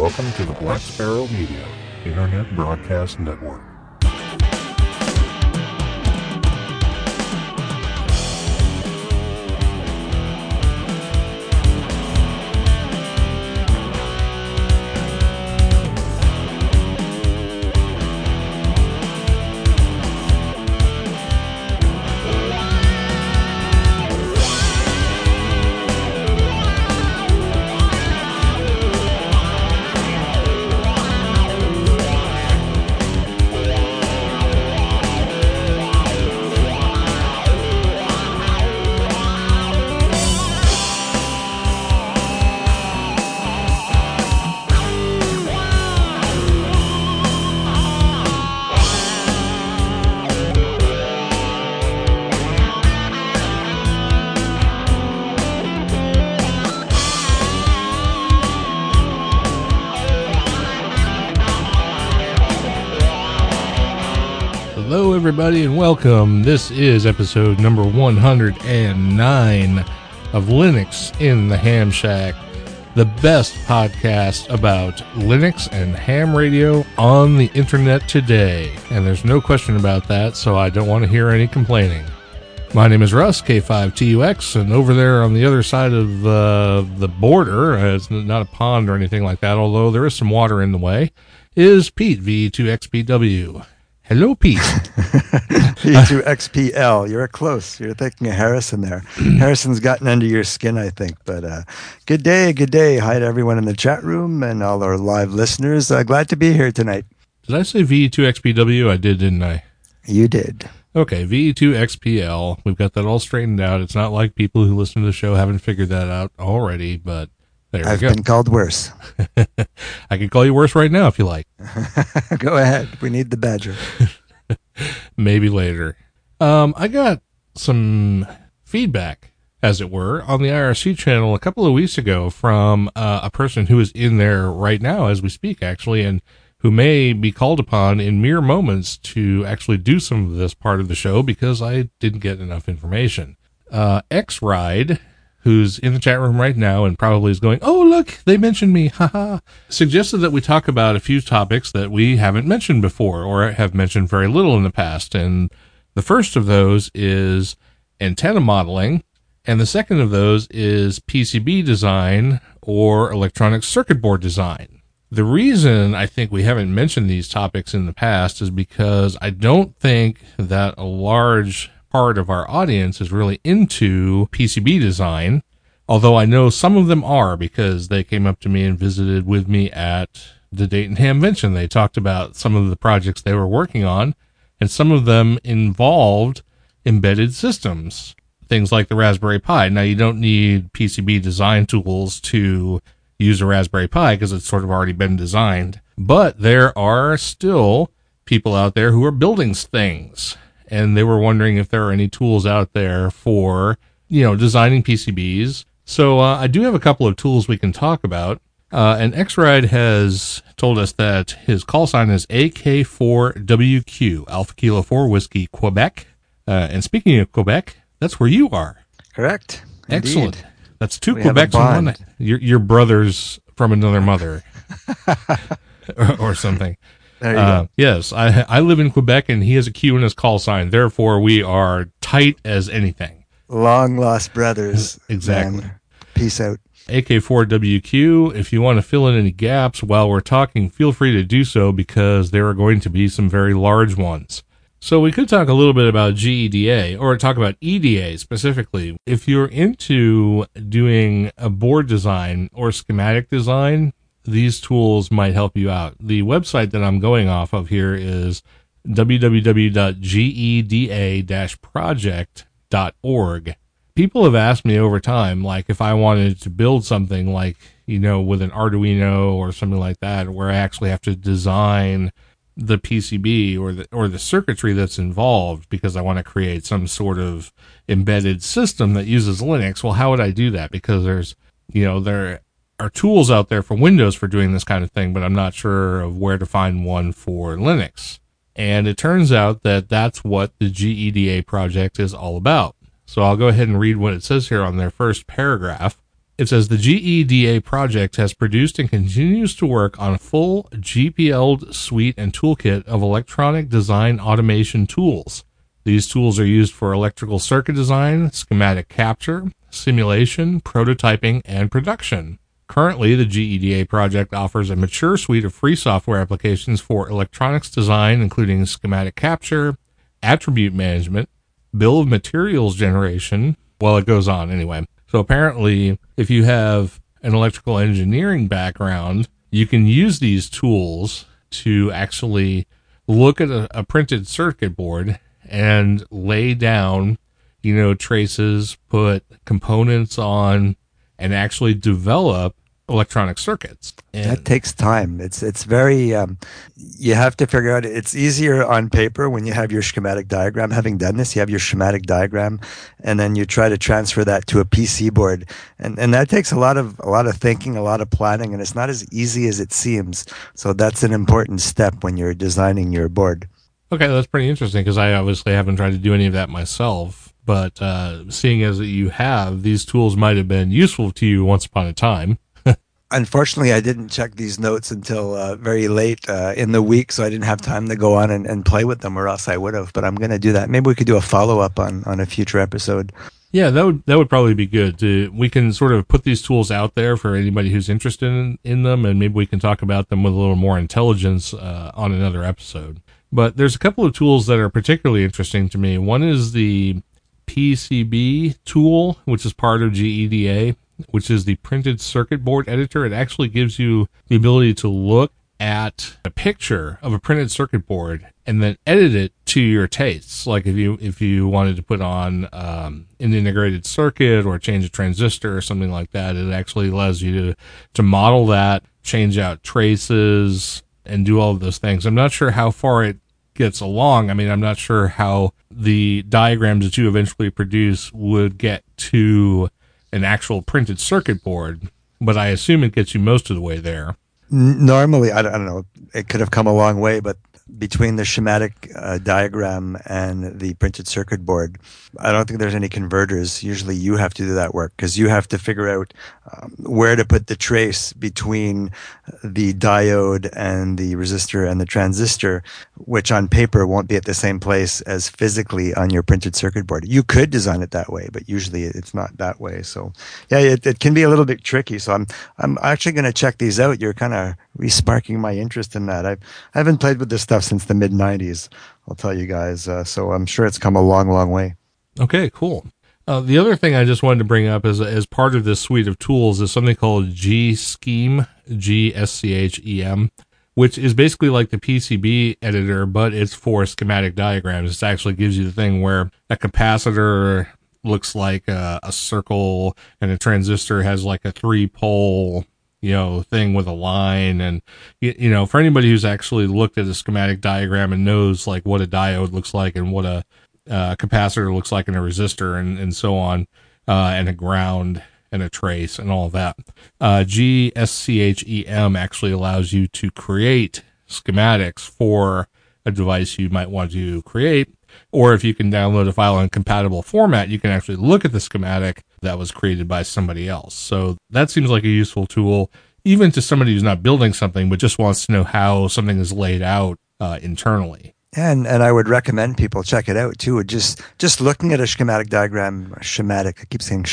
Welcome to the Black Sparrow Media Internet Broadcast Network. Hello everybody and welcome. This is episode number 109 of Linux in the Ham Shack, the best podcast about Linux and ham radio on the internet today. And there's no question about that, so I don't want to hear any complaining. My name is Russ, K5TUX, and over there on the other side of the border, it's not a pond or anything like that, although there is some water in the way, is Pete, V2XPW. Hello, Pete. V2XPL. You're close. You're thinking of Harrison there. Harrison's gotten under your skin, I think. But good day, good day. Hi to everyone in the chat room and all our live listeners. Glad to be here tonight. Did I say V2XPW? I did, didn't I? You did. Okay, V2XPL. We've got that all straightened out. It's not like people who listen to the show haven't figured that out already, but there we go. I've been called worse. I can call you worse right now if you like. Go ahead. We need the badger. Maybe later. I got some feedback, as it were, on the IRC channel a couple of weeks ago from a person who is in there right now as we speak, actually, and who may be called upon in mere moments to actually do some of this part of the show because I didn't get enough information. X-Ride, who's in the chat room right now and probably is going, oh, look, they mentioned me, haha, suggested that we talk about a few topics that we haven't mentioned before or have mentioned very little in the past. And the first of those is antenna modeling, and the second of those is PCB design or electronic circuit board design. The reason I think we haven't mentioned these topics in the past is because I don't think that a large part of our audience is really into PCB design, although I know some of them are because they came up to me and visited with me at the Dayton Hamvention. They talked about some of the projects they were working on, and some of them involved embedded systems, things like the Raspberry Pi. Now, you don't need PCB design tools to use a Raspberry Pi because it's sort of already been designed, but there are still people out there who are building things. And they were wondering if there are any tools out there for, designing PCBs. So I do have a couple of tools we can talk about. And X-Ride has told us that his call sign is AK4WQ, Alpha Kilo 4 Whiskey, Quebec. And speaking of Quebec, that's where you are. Correct. Excellent. Indeed. That's two Quebecs in one. Your brother's from another mother or something. There you go. Yes, I live in Quebec, and he has a Q in his call sign. Therefore, we are tight as anything. Long lost brothers. Exactly. Man. Peace out. AK4WQ, if you want to fill in any gaps while we're talking, feel free to do so because there are going to be some very large ones. So we could talk a little bit about GEDA, or talk about EDA specifically. If you're into doing a board design or schematic design, these tools might help you out. The website that I'm going off of here is www.geda-project.org. People have asked me over time, like if I wanted to build something like, with an Arduino or something like that, where I actually have to design the PCB or the circuitry that's involved because I want to create some sort of embedded system that uses Linux. Well, how would I do that? Because there's, there are tools out there for Windows for doing this kind of thing, but I'm not sure of where to find one for Linux. And it turns out that that's what the GEDA project is all about. So I'll go ahead and read what it says here on their first paragraph. It says the GEDA project has produced and continues to work on a full GPL suite and toolkit of electronic design automation tools. These tools are used for electrical circuit design, schematic capture, simulation, prototyping, and production. Currently, the GEDA project offers a mature suite of free software applications for electronics design, including schematic capture, attribute management, bill of materials generation. Well, it goes on anyway. So apparently, if you have an electrical engineering background, you can use these tools to actually look at a printed circuit board and lay down, traces, put components on, and actually develop electronic circuits. And that takes time. It's very, you have to figure out, it's easier on paper when you have your schematic diagram. Having done this, you have your schematic diagram, and then you try to transfer that to a PC board. And that takes a lot of thinking, a lot of planning, and it's not as easy as it seems. So that's an important step when you're designing your board. Okay, that's pretty interesting, because I obviously haven't tried to do any of that myself. But seeing as you have, these tools might have been useful to you once upon a time. Unfortunately, I didn't check these notes until very late in the week, so I didn't have time to go on and play with them, or else I would have. But I'm going to do that. Maybe we could do a follow-up on a future episode. Yeah, that would probably be good. We can sort of put these tools out there for anybody who's interested in them, and maybe we can talk about them with a little more intelligence on another episode. But there's a couple of tools that are particularly interesting to me. One is the PCB tool, which is part of GEDA, which is the printed circuit board editor. It actually gives you the ability to look at a picture of a printed circuit board and then edit it to your tastes. Like if you wanted to put on an integrated circuit or change a transistor or something like that, it actually allows you to model that, change out traces, and do all of those things. I'm not sure how far it gets along. I mean, I'm not sure how the diagrams that you eventually produce would get to an actual printed circuit board, but I assume it gets you most of the way there. Normally, I don't know, it could have come a long way, but between the schematic diagram and the printed circuit board, I don't think there's any converters. Usually you have to do that work, because you have to figure out where to put the trace between the diode and the resistor and the transistor, which on paper won't be at the same place as physically on your printed circuit board. You could design it that way, but usually it's not that way. So yeah, it can be a little bit tricky. So I'm actually going to check these out. You're kind of re-sparking my interest in that. I haven't played with this stuff since the mid-90s, I'll tell you guys. So I'm sure it's come a long, long way. Okay, cool. The other thing I just wanted to bring up as part of this suite of tools is something called G-Scheme, G-S-C-H-E-M, which is basically like the PCB editor, but it's for schematic diagrams. It actually gives you the thing where a capacitor looks like a circle and a transistor has like a 3-pole thing with a line. And, for anybody who's actually looked at a schematic diagram and knows like what a diode looks like and what a capacitor looks like and a resistor and so on, and a ground and a trace and all of that. GSCHEM actually allows you to create schematics for a device you might want to create. Or if you can download a file in compatible format, you can actually look at the schematic that was created by somebody else. So that seems like a useful tool, even to somebody who's not building something, but just wants to know how something is laid out internally. And I would recommend people check it out too. Just looking at a schematic diagram, a schematic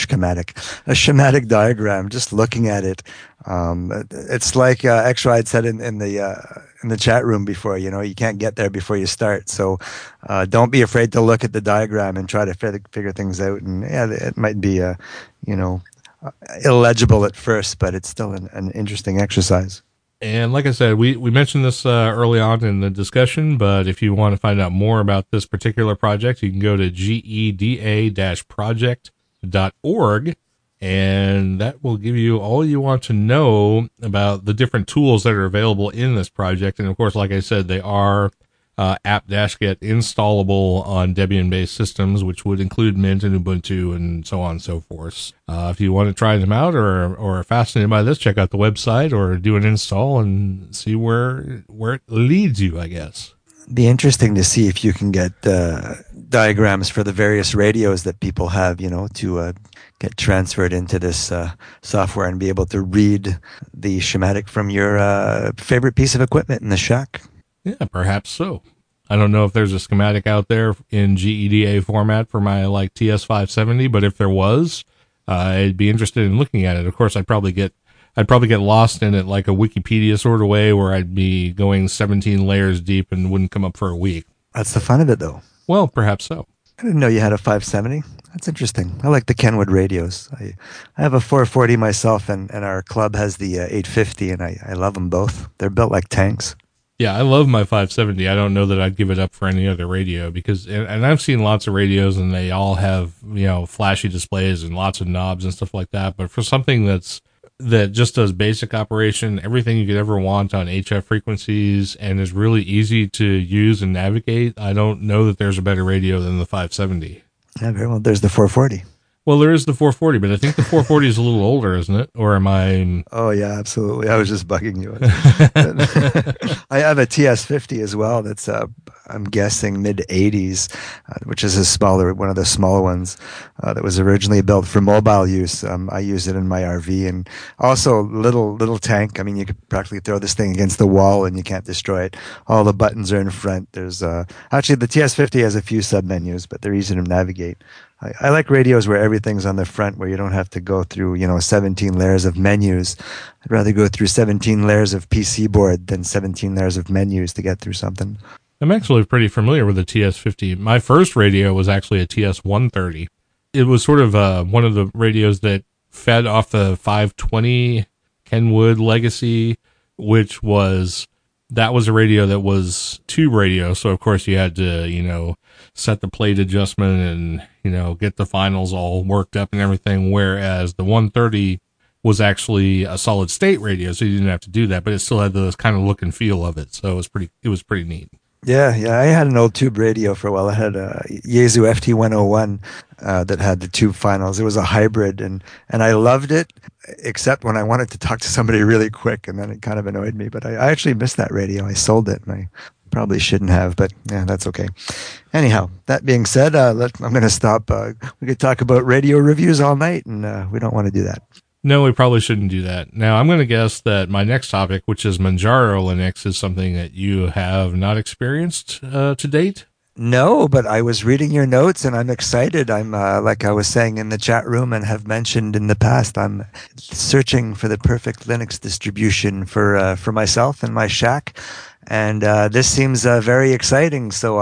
diagram, just looking at it. It's like X-Ray had said in the chat room before, you can't get there before you start. So don't be afraid to look at the diagram and try to figure things out. And yeah, it might be illegible at first, but it's still an interesting exercise. And like I said, we mentioned this early on in the discussion, but if you want to find out more about this particular project, you can go to geda-project.org, and that will give you all you want to know about the different tools that are available in this project. And of course, like I said, they are apt-get installable on Debian-based systems, which would include Mint and Ubuntu and so on and so forth. If you want to try them out or are fascinated by this, check out the website or do an install and see where it leads you, I guess. Be interesting to see if you can get diagrams for the various radios that people have, to get transferred into this software and be able to read the schematic from your favorite piece of equipment in the shack. Yeah, perhaps so. I don't know if there's a schematic out there in GEDA format for my TS570, but if there was, I'd be interested in looking at it. Of course, I'd probably get lost in it like a Wikipedia sort of way, where I'd be going 17 layers deep and wouldn't come up for a week. That's the fun of it, though. Well, perhaps so. I didn't know you had a 570. That's interesting. I like the Kenwood radios. I have a 440 myself, and our club has the 850, and I love them both. They're built like tanks. Yeah, I love my 570. I don't know that I'd give it up for any other radio because, and I've seen lots of radios and they all have, flashy displays and lots of knobs and stuff like that. But for something that just does basic operation, everything you could ever want on HF frequencies, and is really easy to use and navigate, I don't know that there's a better radio than the 570. Yeah, very well. There's the 440. Well, there is the 440, but I think the 440 is a little older, isn't it? Or am I? Oh, yeah, absolutely. I was just bugging you. I have a TS50 as well. That's, I'm guessing, mid-80s, which is one of the smaller ones that was originally built for mobile use. I use it in my RV, and also little tank. I mean, you could practically throw this thing against the wall and you can't destroy it. All the buttons are in front. There's actually, the TS50 has a few sub-menus, but they're easy to navigate. I like radios where everything's on the front, where you don't have to go through, 17 layers of menus. I'd rather go through 17 layers of PC board than 17 layers of menus to get through something. I'm actually pretty familiar with the TS50. My first radio was actually a TS130. It was sort of one of the radios that fed off the 520 Kenwood legacy, which was a radio that was tube radio. So, of course, you had to, set the plate adjustment and, get the finals all worked up and everything. Whereas the 130 was actually a solid state radio. So you didn't have to do that, but it still had the kind of look and feel of it. So it was pretty neat. Yeah. I had an old tube radio for a while. I had a Yaesu FT101 that had the tube finals. It was a hybrid, and I loved it, except when I wanted to talk to somebody really quick, and then it kind of annoyed me. But I actually missed that radio. I sold it, and I probably shouldn't have, but yeah, that's okay. Anyhow, that being said, I'm going to stop. We could talk about radio reviews all night, and we don't want to do that. No, we probably shouldn't do that. Now, I'm going to guess that my next topic, which is Manjaro Linux, is something that you have not experienced to date. No, but I was reading your notes and I'm excited. I'm, like I was saying in the chat room and have mentioned in the past, I'm searching for the perfect Linux distribution for myself and my shack. And this seems very exciting. So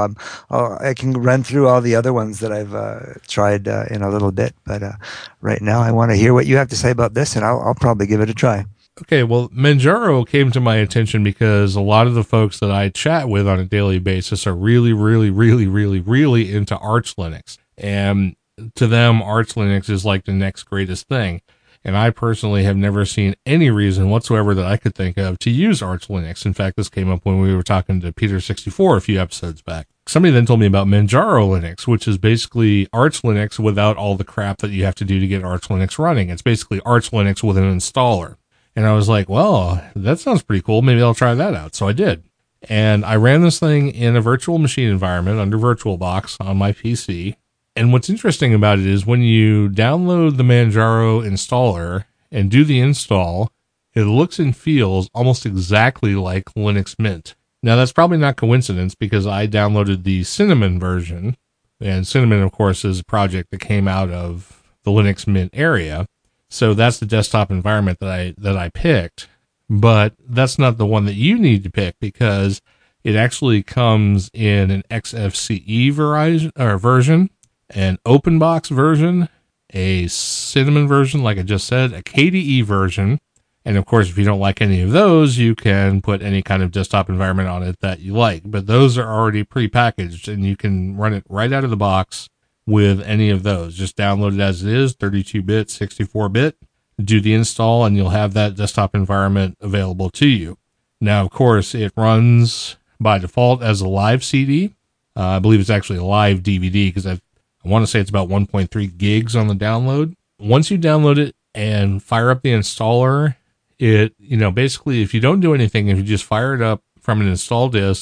I can run through all the other ones that I've tried in a little bit. But right now I want to hear what you have to say about this, and I'll probably give it a try. Okay, well, Manjaro came to my attention because a lot of the folks that I chat with on a daily basis are really, really, really, really, really into Arch Linux. And to them, Arch Linux is like the next greatest thing. And I personally have never seen any reason whatsoever that I could think of to use Arch Linux. In fact, this came up when we were talking to Peter64 a few episodes back. Somebody then told me about Manjaro Linux, which is basically Arch Linux without all the crap that you have to do to get Arch Linux running. It's basically Arch Linux with an installer. And I was like, well, that sounds pretty cool. Maybe I'll try that out. So I did. And I ran this thing in a virtual machine environment under VirtualBox on my PC. And what's interesting about it is when you download the Manjaro installer and do the install, it looks and feels almost exactly like Linux Mint. Now, that's probably not coincidence because I downloaded the Cinnamon version. And Cinnamon, of course, is a project that came out of the Linux Mint area. So that's the desktop environment that I picked, but that's not the one that you need to pick because it actually comes in an XFCE version, an OpenBox version, a Cinnamon version, like I just said, a KDE version. And of course, if you don't like any of those, you can put any kind of desktop environment on it that you like, but those are already prepackaged and you can run it right out of the box with any of those. Just download it as it is, 32-bit, 64-bit, do the install, and you'll have that desktop environment available to you. Now, of course, it runs by default as a live CD. I believe it's actually a live DVD because I want to say it's about 1.3 gigs on the download. Once you download it and fire up the installer, it, basically, if you don't do anything, if you just fire it up from an install disk,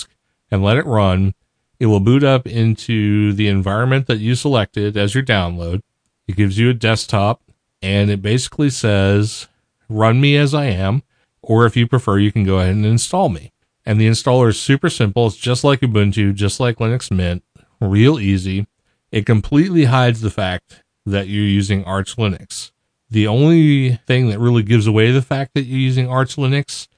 and let it run. It will boot up into the environment that you selected as your download. It gives you a desktop, and it basically says, run me as I am, or if you prefer, you can go ahead and install me. And the installer is super simple. It's just like Ubuntu, just like Linux Mint, real easy. It completely hides the fact that you're using Arch Linux. The only thing that really gives away the fact that you're using Arch Linux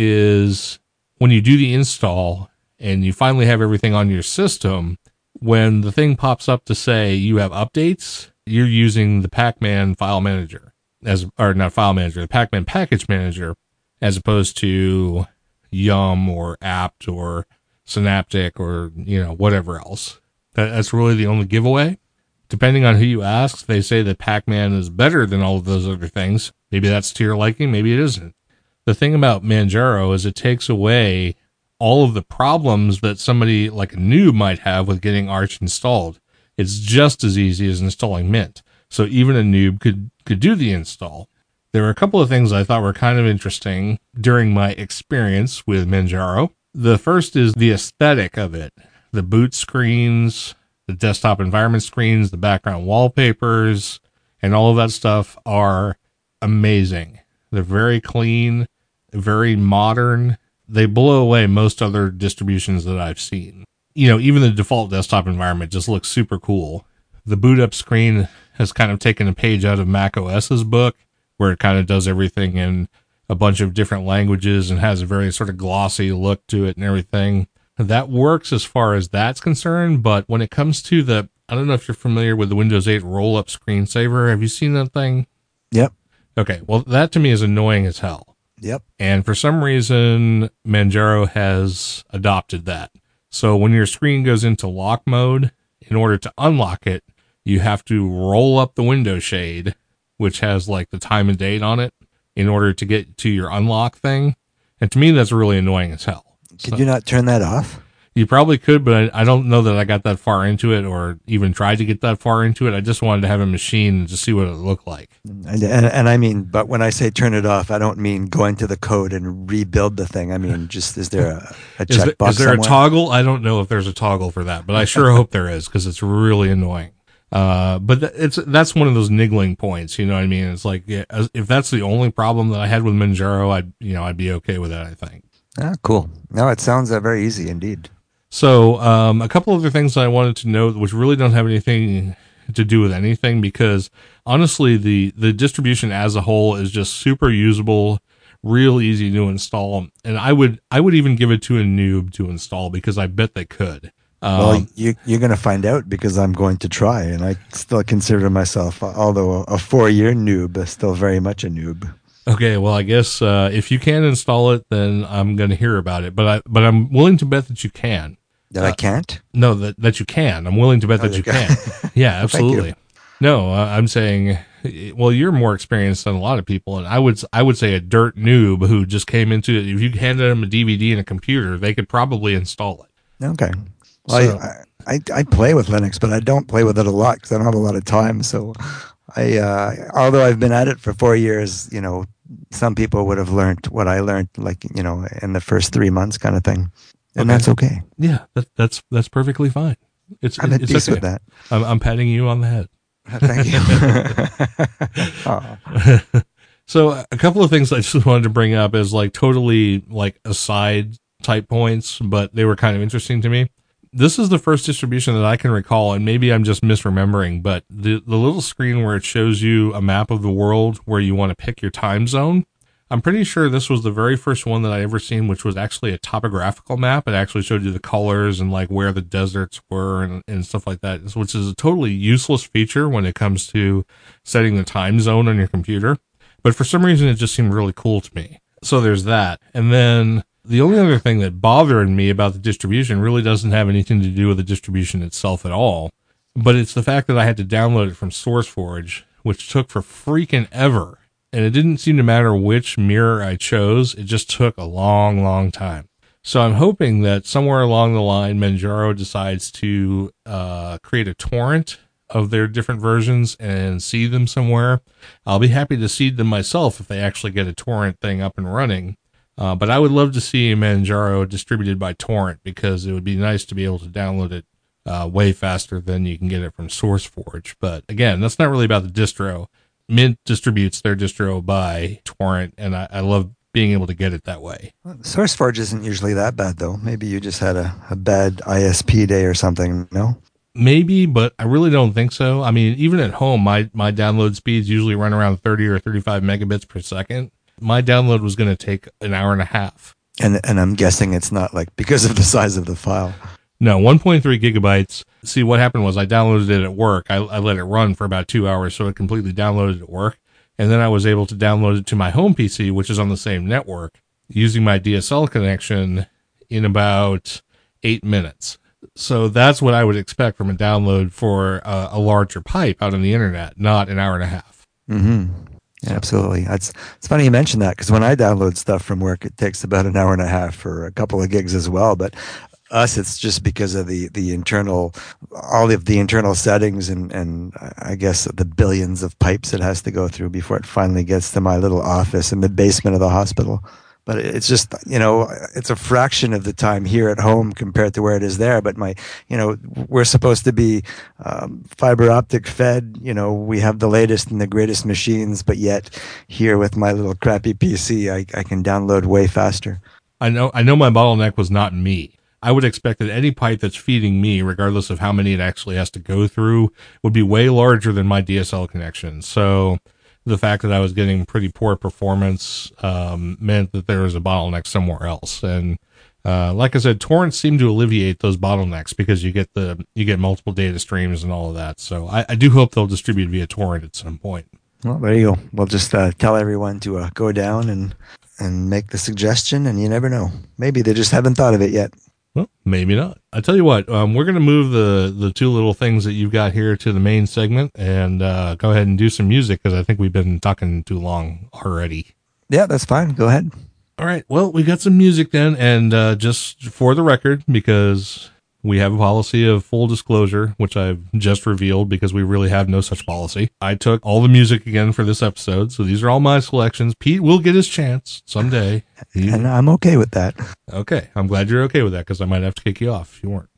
is when you do the install and you finally have everything on your system, when the thing pops up to say you have updates, you're using the Pacman file manager, or not file manager, the Pacman package manager, as opposed to Yum or apt or Synaptic or, whatever else. That's really the only giveaway. Depending on who you ask, they say that Pacman is better than all of those other things. Maybe that's to your liking, maybe it isn't. The thing about Manjaro is it takes away all of the problems that somebody like a noob might have with getting Arch installed. It's just as easy as installing Mint. So even a noob could do the install. There were a couple of things I thought were kind of interesting during my experience with Manjaro. The first is the aesthetic of it. The boot screens, the desktop environment screens, the background wallpapers, and all of that stuff are amazing. They're very clean, very modern. They blow away most other distributions that I've seen. Even the default desktop environment just looks super cool. The boot up screen has kind of taken a page out of Mac OS's book, where it kind of does everything in a bunch of different languages and has a very sort of glossy look to it and everything. That works as far as that's concerned, but when it comes to I don't know if you're familiar with the Windows 8 roll-up screensaver. Have you seen that thing? Yep. Okay, well, that to me is annoying as hell. Yep. And for some reason, Manjaro has adopted that. So when your screen goes into lock mode, in order to unlock it, you have to roll up the window shade, which has like the time and date on it, in order to get to your unlock thing. And to me, that's really annoying as hell. Could you not turn that off? You probably could, but I don't know that I got that far into it or even tried to get that far into it. I just wanted to have a machine and just see what it looked like. And I mean, but when I say turn it off, I don't mean go into the code and rebuild the thing. I mean, just is there a checkbox? Is there somewhere? a toggle? I don't know if there's a toggle for that, but I sure hope there is because it's really annoying. But that's one of those niggling points. You know what I mean? It's like, yeah, if that's the only problem that I had with Manjaro, I'd be okay with that, I think. Ah, cool. No, it sounds very easy indeed. So, a couple other things I wanted to note, which really don't have anything to do with anything, because honestly, the distribution as a whole is just super usable, real easy to install. And I would even give it to a noob to install because I bet they could. Well, you're going to find out because I'm going to try, and I still consider myself, although a 4-year noob, still very much a noob. Okay, well, I guess if you can install it, then I'm going to hear about it. But I'm willing to bet that you can. That I can't? No, that you can. I'm willing to bet that you can. Yeah, absolutely. No, I'm saying, well, you're more experienced than a lot of people, and I would say a dirt noob who just came into it. If you handed them a DVD and a computer, they could probably install it. Okay. Well, so, I play with Linux, but I don't play with it a lot because I don't have a lot of time. So although I've been at it for 4 years, some people would have learned what I learned, like, in the first 3 months kind of thing. And that's okay. Yeah, that's perfectly fine. I'm at peace with that. I'm patting you on the head. Thank you. So a couple of things I just wanted to bring up as like totally like aside type points, but they were kind of interesting to me. This is the first distribution that I can recall, and maybe I'm just misremembering, but the little screen where it shows you a map of the world where you want to pick your time zone, I'm pretty sure this was the very first one that I ever seen, which was actually a topographical map. It actually showed you the colors and like where the deserts were and stuff like that, which is a totally useless feature when it comes to setting the time zone on your computer. But for some reason, it just seemed really cool to me. So there's that. And then the only other thing that bothered me about the distribution really doesn't have anything to do with the distribution itself at all, but it's the fact that I had to download it from SourceForge, which took for freaking ever. And it didn't seem to matter which mirror I chose. It just took a long, long time. So I'm hoping that somewhere along the line, Manjaro decides to create a torrent of their different versions and seed them somewhere. I'll be happy to seed them myself if they actually get a torrent thing up and running. But I would love to see Manjaro distributed by torrent, because it would be nice to be able to download it way faster than you can get it from SourceForge. But again, that's not really about the distro. Mint distributes their distro by torrent, and I love being able to get it that way. SourceForge isn't usually that bad, though. Maybe you just had a bad ISP day or something, no? Maybe, but I really don't think so. I mean, even at home, my download speeds usually run around 30 or 35 megabits per second. My download was going to take an hour and a half. And I'm guessing it's not like because of the size of the file. No, 1.3 gigabytes. See, what happened was I downloaded it at work. I let it run for about 2 hours, so it completely downloaded at work. And then I was able to download it to my home PC, which is on the same network, using my DSL connection in about 8 minutes. So that's what I would expect from a download for a larger pipe out on the internet, not an hour and a half. Mm-hmm. Yeah, absolutely. It's funny you mention that, because when I download stuff from work, it takes about an hour and a half for a couple of gigs as well. But us, it's just because of the internal, all of the internal settings and I guess the billions of pipes it has to go through before it finally gets to my little office in the basement of the hospital. But it's just, it's a fraction of the time here at home compared to where it is there. But we're supposed to be fiber optic fed. We have the latest and the greatest machines, but yet here with my little crappy PC, I can download way faster. I know my bottleneck was not me. I would expect that any pipe that's feeding me, regardless of how many it actually has to go through, would be way larger than my DSL connection. So the fact that I was getting pretty poor performance meant that there was a bottleneck somewhere else. And like I said, torrents seem to alleviate those bottlenecks, because you get multiple data streams and all of that. So I do hope they'll distribute via torrent at some point. Well, there you go. We'll just tell everyone to go down and make the suggestion, and you never know. Maybe they just haven't thought of it yet. Well, maybe not. I tell you what, we're going to move the two little things that you've got here to the main segment, and go ahead and do some music, because I think we've been talking too long already. Yeah, that's fine. Go ahead. All right. Well, we got some music then, and just for the record, because we have a policy of full disclosure, which I've just revealed because we really have no such policy. I took all the music again for this episode, so these are all my selections. Pete will get his chance someday. And I'm okay with that. Okay. I'm glad you're okay with that, because I might have to kick you off if you weren't.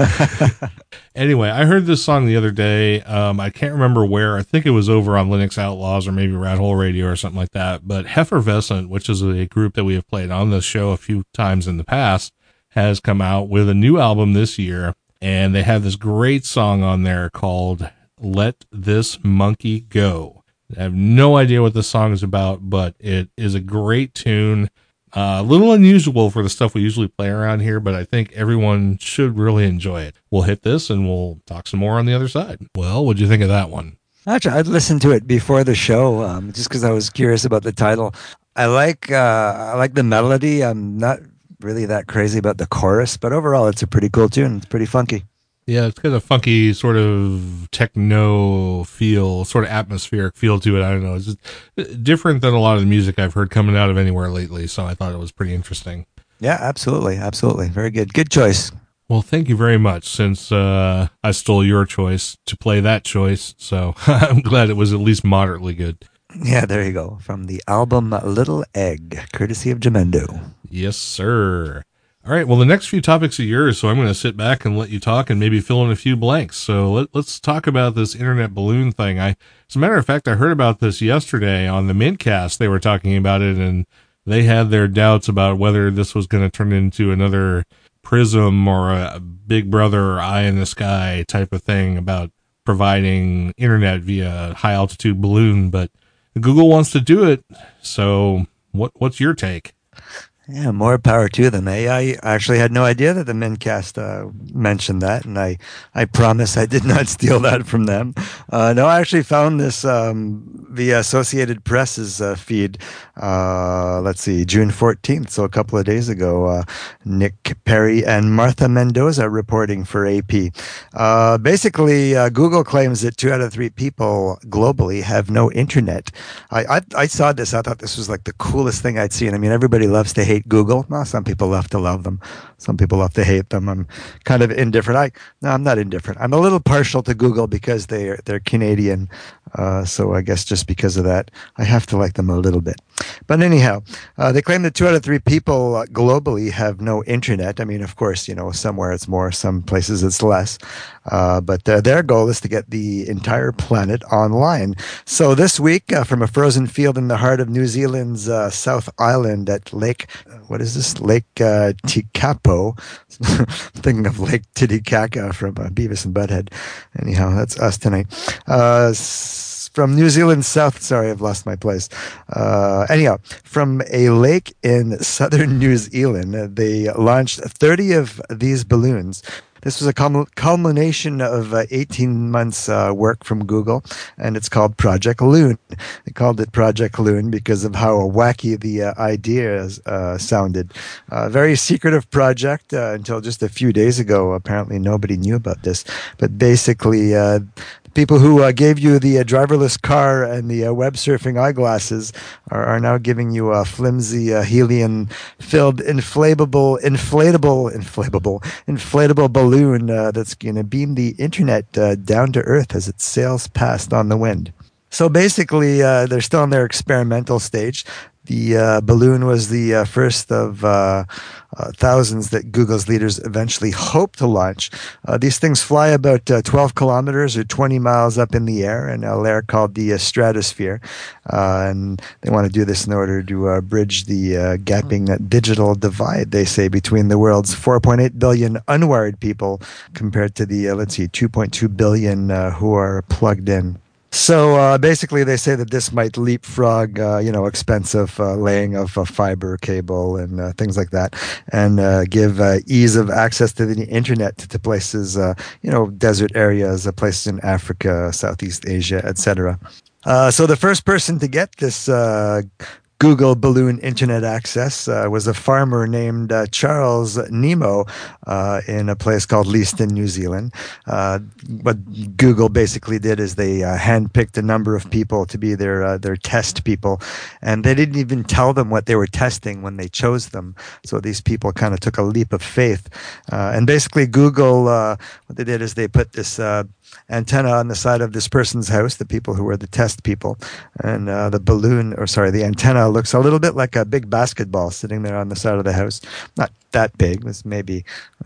Anyway, I heard this song the other day. I can't remember where. I think it was over on Linux Outlaws or maybe Rat Hole Radio or something like that. But Heffervescent, which is a group that we have played on this show a few times in the past, has come out with a new album this year, and they have this great song on there called Let This Monkey Go. I have no idea what this song is about, but it is a great tune. A little unusual for the stuff we usually play around here, but I think everyone should really enjoy it. We'll hit this and we'll talk some more on the other side. Well, what'd you think of that one? Actually, I'd listened to it before the show, just because I was curious about the title. I like the melody. I'm not really that crazy about the chorus, but overall it's a pretty cool tune. It's pretty funky. Yeah, it's got a funky sort of techno feel, sort of atmospheric feel to it. I don't know. It's just different than a lot of the music I've heard coming out of anywhere lately, so I thought it was pretty interesting. Yeah, absolutely. Absolutely. Very good. Good choice. Well, thank you very much, since I stole your choice to play that choice, so I'm glad it was at least moderately good. Yeah, there you go. From the album Little Egg, courtesy of Jamendo. Yes, sir. All right, well, the next few topics are yours, so I'm going to sit back and let you talk and maybe fill in a few blanks. So let's talk about this internet balloon thing. As a matter of fact, I heard about this yesterday on the Mintcast. They were talking about it, and they had their doubts about whether this was going to turn into another Prism or a Big Brother or Eye in the Sky type of thing about providing internet via high-altitude balloon, but Google wants to do it, so what's your take? Yeah, more power to them. I actually had no idea that the Mintcast mentioned that, and I promise I did not steal that from them. No, I actually found this the Associated Press's feed. Let's see, June 14th, so a couple of days ago. Nick Perry and Martha Mendoza reporting for AP. Basically, Google claims that 2 out of 3 people globally have no internet. I saw this. I thought this was like the coolest thing I'd seen. I mean, everybody loves to hate Google. Well, some people love to love them. Some people love to hate them. I'm kind of indifferent. I'm not indifferent. I'm a little partial to Google because they're Canadian. So I guess just because of that, I have to like them a little bit. But anyhow, they claim that 2 out of 3 people globally have no internet. I mean, of course, somewhere it's more, some places it's less. But their goal is to get the entire planet online. So this week, from a frozen field in the heart of New Zealand's South Island at Lake, what is this? Lake Tikapo. I'm thinking of Lake Titicaca from Beavis and Butthead. Anyhow, that's us tonight. From New Zealand's south, sorry, I've lost my place. Anyhow, from a lake in southern New Zealand, they launched 30 of these balloons. This was a culmination of 18 months work from Google, and it's called Project Loon. They called it Project Loon because of how wacky the ideas sounded. Very secretive project until just a few days ago. Apparently nobody knew about this. But basically, people who gave you the driverless car and the web surfing eyeglasses are now giving you a flimsy helium-filled inflatable balloon that's going to beam the internet down to Earth as it sails past on the wind. So basically, they're still in their experimental stage. The balloon was the first of thousands that Google's leaders eventually hope to launch. These things fly about 12 kilometers or 20 miles up in the air in a layer called the stratosphere. And they want to do this in order to bridge the gaping digital divide, they say, between the world's 4.8 billion unwired people compared to the, 2.2 billion who are plugged in. So basically, they say that this might leapfrog, expensive laying of fiber cable and things like that, and give ease of access to the internet to places, desert areas, places in Africa, Southeast Asia, etc. So the first person to get this Google balloon internet access was a farmer named Charles Nemo in a place called Leiston, New Zealand. What Google basically did is they handpicked a number of people to be their test people, and they didn't even tell them what they were testing when they chose them. So these people kind of took a leap of faith. And basically Google, what they did is they put this antenna on the side of this person's house, the people who were the test people, and the antenna looks a little bit like a big basketball sitting there on the side of the house. Not that big. It's maybe,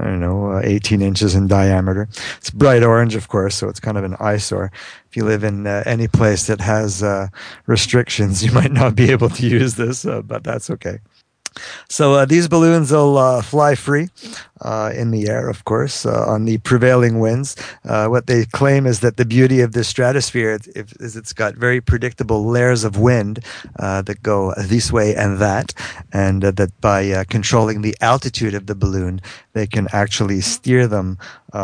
18 inches in diameter. It's bright orange, of course, so it's kind of an eyesore. If you live in any place that has restrictions, you might not be able to use this, but that's okay. So these balloons will fly free in the air, of course, on the prevailing winds. What they claim is that the beauty of the stratosphere is it's got very predictable layers of wind that go this way and that, and that by controlling the altitude of the balloon, they can actually steer them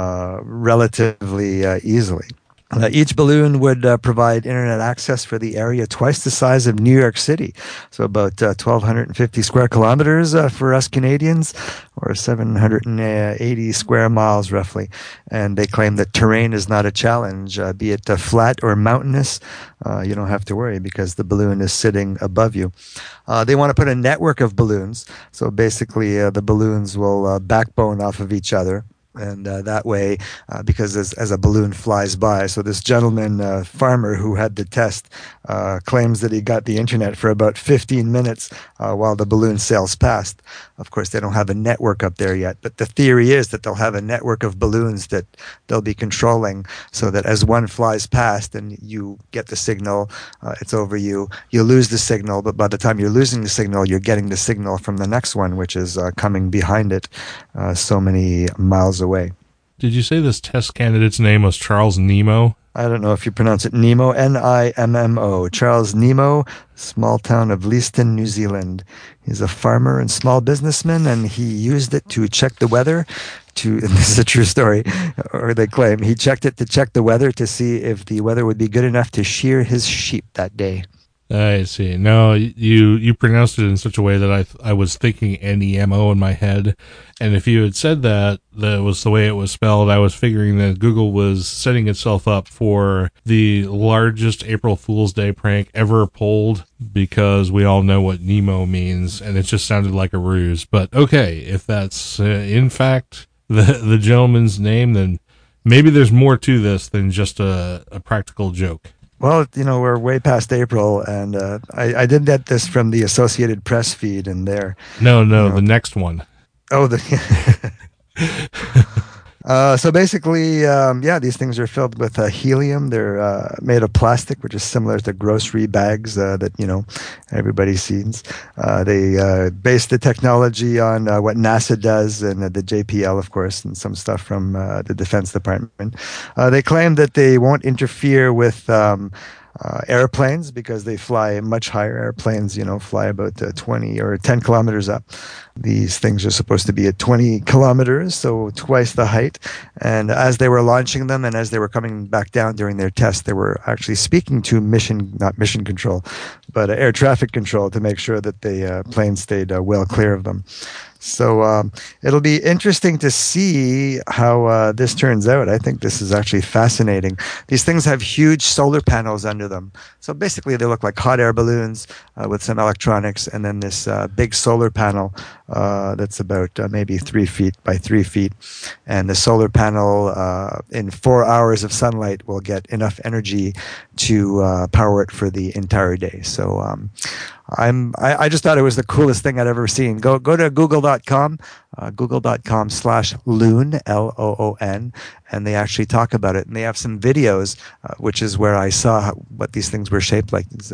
relatively easily. Each balloon would provide internet access for the area twice the size of New York City, so about 1,250 square kilometers for us Canadians, or 780 square miles roughly. And they claim that terrain is not a challenge, be it flat or mountainous. You don't have to worry because the balloon is sitting above you. They want to put a network of balloons, so basically the balloons will backbone off of each other. And that way, because as a balloon flies by, so this gentleman, farmer who had the test, claims that he got the internet for about 15 minutes while the balloon sails past. Of course, they don't have a network up there yet, but the theory is that they'll have a network of balloons that they'll be controlling so that as one flies past and you get the signal, it's over you. You lose the signal, but by the time you're losing the signal, you're getting the signal from the next one, which is coming behind it so many miles away. Did you say this test candidate's name was Charles Nemo? I don't know if you pronounce it Nemo, Nimmo. Charles Nemo, small town of Leiston, New Zealand. He's a farmer and small businessman, and he used it to check the weather. And this is a true story, or they claim. He checked it to check the weather to see if the weather would be good enough to shear his sheep that day. I see. No, you pronounced it in such a way that I was thinking NEMO in my head. And if you had said that was the way it was spelled, I was figuring that Google was setting itself up for the largest April Fool's Day prank ever pulled, because we all know what Nemo means, and it just sounded like a ruse. But okay, if that's in fact the gentleman's name, then maybe there's more to this than just a practical joke. Well, we're way past April, and I did get this from the Associated Press feed, and there. No, the next one. Oh, so basically, these things are filled with helium. They're made of plastic, which is similar to grocery bags that everybody sees. They base the technology on what NASA does and the JPL, of course, and some stuff from the Defense Department. They claim that they won't interfere with airplanes because they fly much higher. Airplanes, fly about 20 or 10 kilometers up. These things are supposed to be at 20 kilometers, so twice the height. And as they were launching them and as they were coming back down during their test, they were actually speaking to not mission control, but air traffic control to make sure that the plane stayed well clear of them. So it'll be interesting to see how this turns out. I think this is actually fascinating. These things have huge solar panels under them. So basically they look like hot air balloons with some electronics, and then this big solar panel that's about maybe 3 feet by 3 feet. And the solar panel in 4 hours of sunlight will get enough energy to power it for the entire day. So I just thought it was the coolest thing I'd ever seen. Go to google.com, google.com/loon, LOON, and they actually talk about it. And they have some videos, which is where I saw what these things were shaped like. There's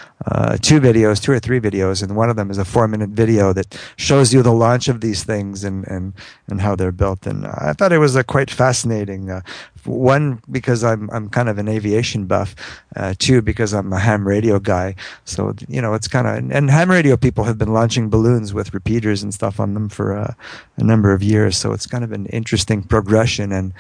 2 or 3 videos, and one of them is a 4-minute video that shows you the launch of these things and how they're built. And I thought it was quite fascinating. One, because I'm kind of an aviation buff. 2, because I'm a ham radio guy. So, it's kind of, and ham radio people have been launching balloons with repeaters and stuff on them for a number of years. So it's kind of an interesting progression. And,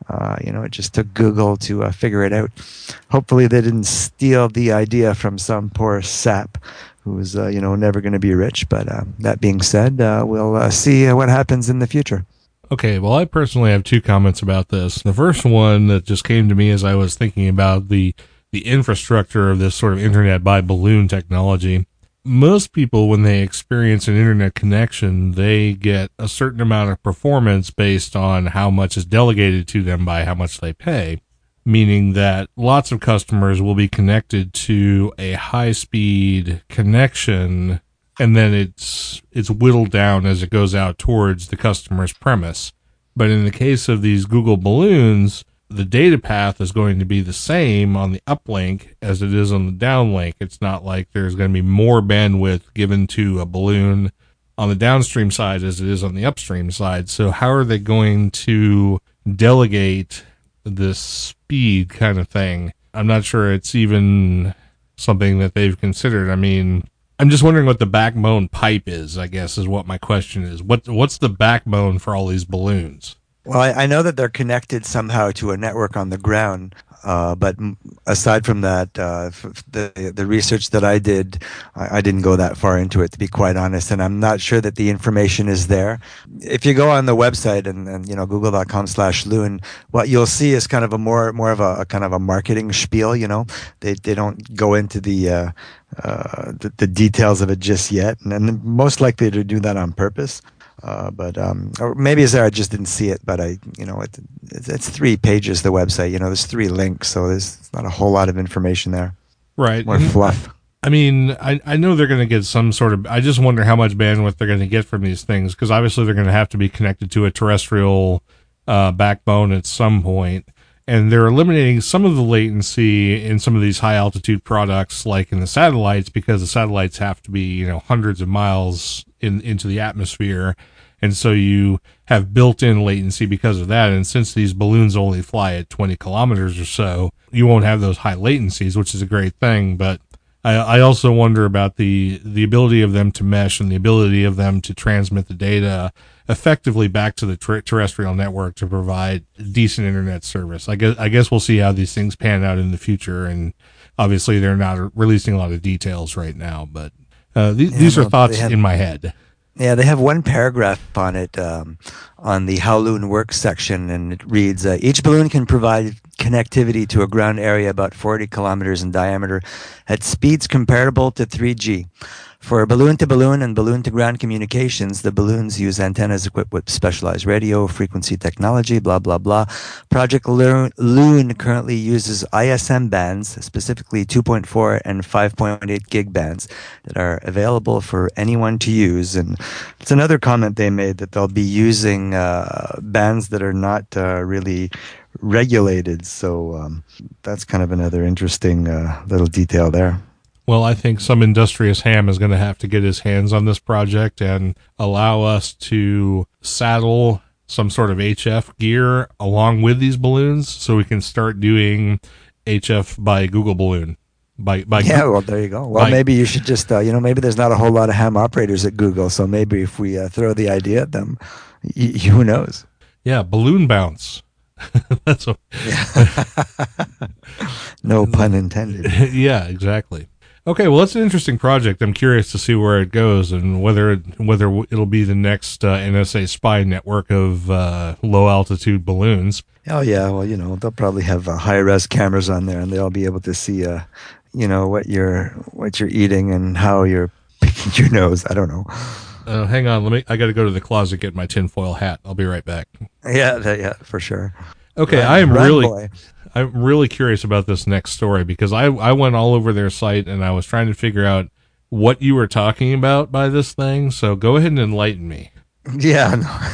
it just took Google to figure it out. Hopefully they didn't steal the idea from some poor sap who's, never going to be rich. But that being said, we'll see what happens in the future. Okay, well, I personally have 2 comments about this. The first one that just came to me as I was thinking about the infrastructure of this sort of internet by balloon technology. Most people, when they experience an internet connection, they get a certain amount of performance based on how much is delegated to them by how much they pay, meaning that lots of customers will be connected to a high-speed connection, and then it's whittled down as it goes out towards the customer's premise. But in the case of these Google balloons, the data path is going to be the same on the uplink as it is on the downlink. It's not like there's going to be more bandwidth given to a balloon on the downstream side as it is on the upstream side. So how are they going to delegate this speed kind of thing? I'm not sure it's even something that they've considered. I mean, I'm just wondering what the backbone pipe is, I guess, is what my question is. What's the backbone for all these balloons? Well, I know that they're connected somehow to a network on the ground, but aside from that, the research that I did, I didn't go that far into it, to be quite honest, and I'm not sure that the information is there. If you go on the website and google.com/loon, what you'll see is kind of a more of a kind of a marketing spiel. They don't go into the details of it just yet, and most likely to do that on purpose. Or maybe it's there, I just didn't see it, but it's 3 pages, the website, there's 3 links, so there's not a whole lot of information there. Right. More fluff. I mean, I know they're going to get some sort of, I just wonder how much bandwidth they're going to get from these things, because obviously they're going to have to be connected to a terrestrial backbone at some point. And they're eliminating some of the latency in some of these high altitude products, like in the satellites, because the satellites have to be, hundreds of miles into the atmosphere. And so you have built-in latency because of that. And since these balloons only fly at 20 kilometers or so, you won't have those high latencies, which is a great thing. But I also wonder about the ability of them to mesh and the ability of them to transmit the data effectively back to the terrestrial network to provide decent internet service. I guess we'll see how these things pan out in the future. And obviously they're not releasing a lot of details right now, but these are thoughts in my head. Yeah, they have 1 paragraph on it, on the How Loon Works section, and it reads, each balloon can provide connectivity to a ground area about 40 kilometers in diameter at speeds comparable to 3G. For balloon-to-balloon and balloon-to-ground communications, the balloons use antennas equipped with specialized radio frequency technology, blah, blah, blah. Project Loon currently uses ISM bands, specifically 2.4 and 5.8 gig bands, that are available for anyone to use. And it's another comment they made that they'll be using bands that are not really regulated. So that's kind of another interesting little detail there. Well, I think some industrious ham is going to have to get his hands on this project and allow us to saddle some sort of HF gear along with these balloons so we can start doing HF by Google Balloon. Well, there you go. Well, maybe you should just, maybe there's not a whole lot of ham operators at Google, so maybe if we throw the idea at them, who knows? Yeah, balloon bounce. That's what. No pun intended. Yeah, exactly. Okay, well, it's an interesting project. I'm curious to see where it goes and whether it'll be the next NSA spy network of low-altitude balloons. Oh, yeah. Well, they'll probably have high-res cameras on there, and they'll be able to see, what you're eating and how you're picking your nose. I don't know. Hang on. I got to go to the closet, get my tinfoil hat. I'll be right back. Yeah, for sure. Okay, I'm really curious about this next story because I went all over their site and I was trying to figure out what you were talking about by this thing. So go ahead and enlighten me. Yeah.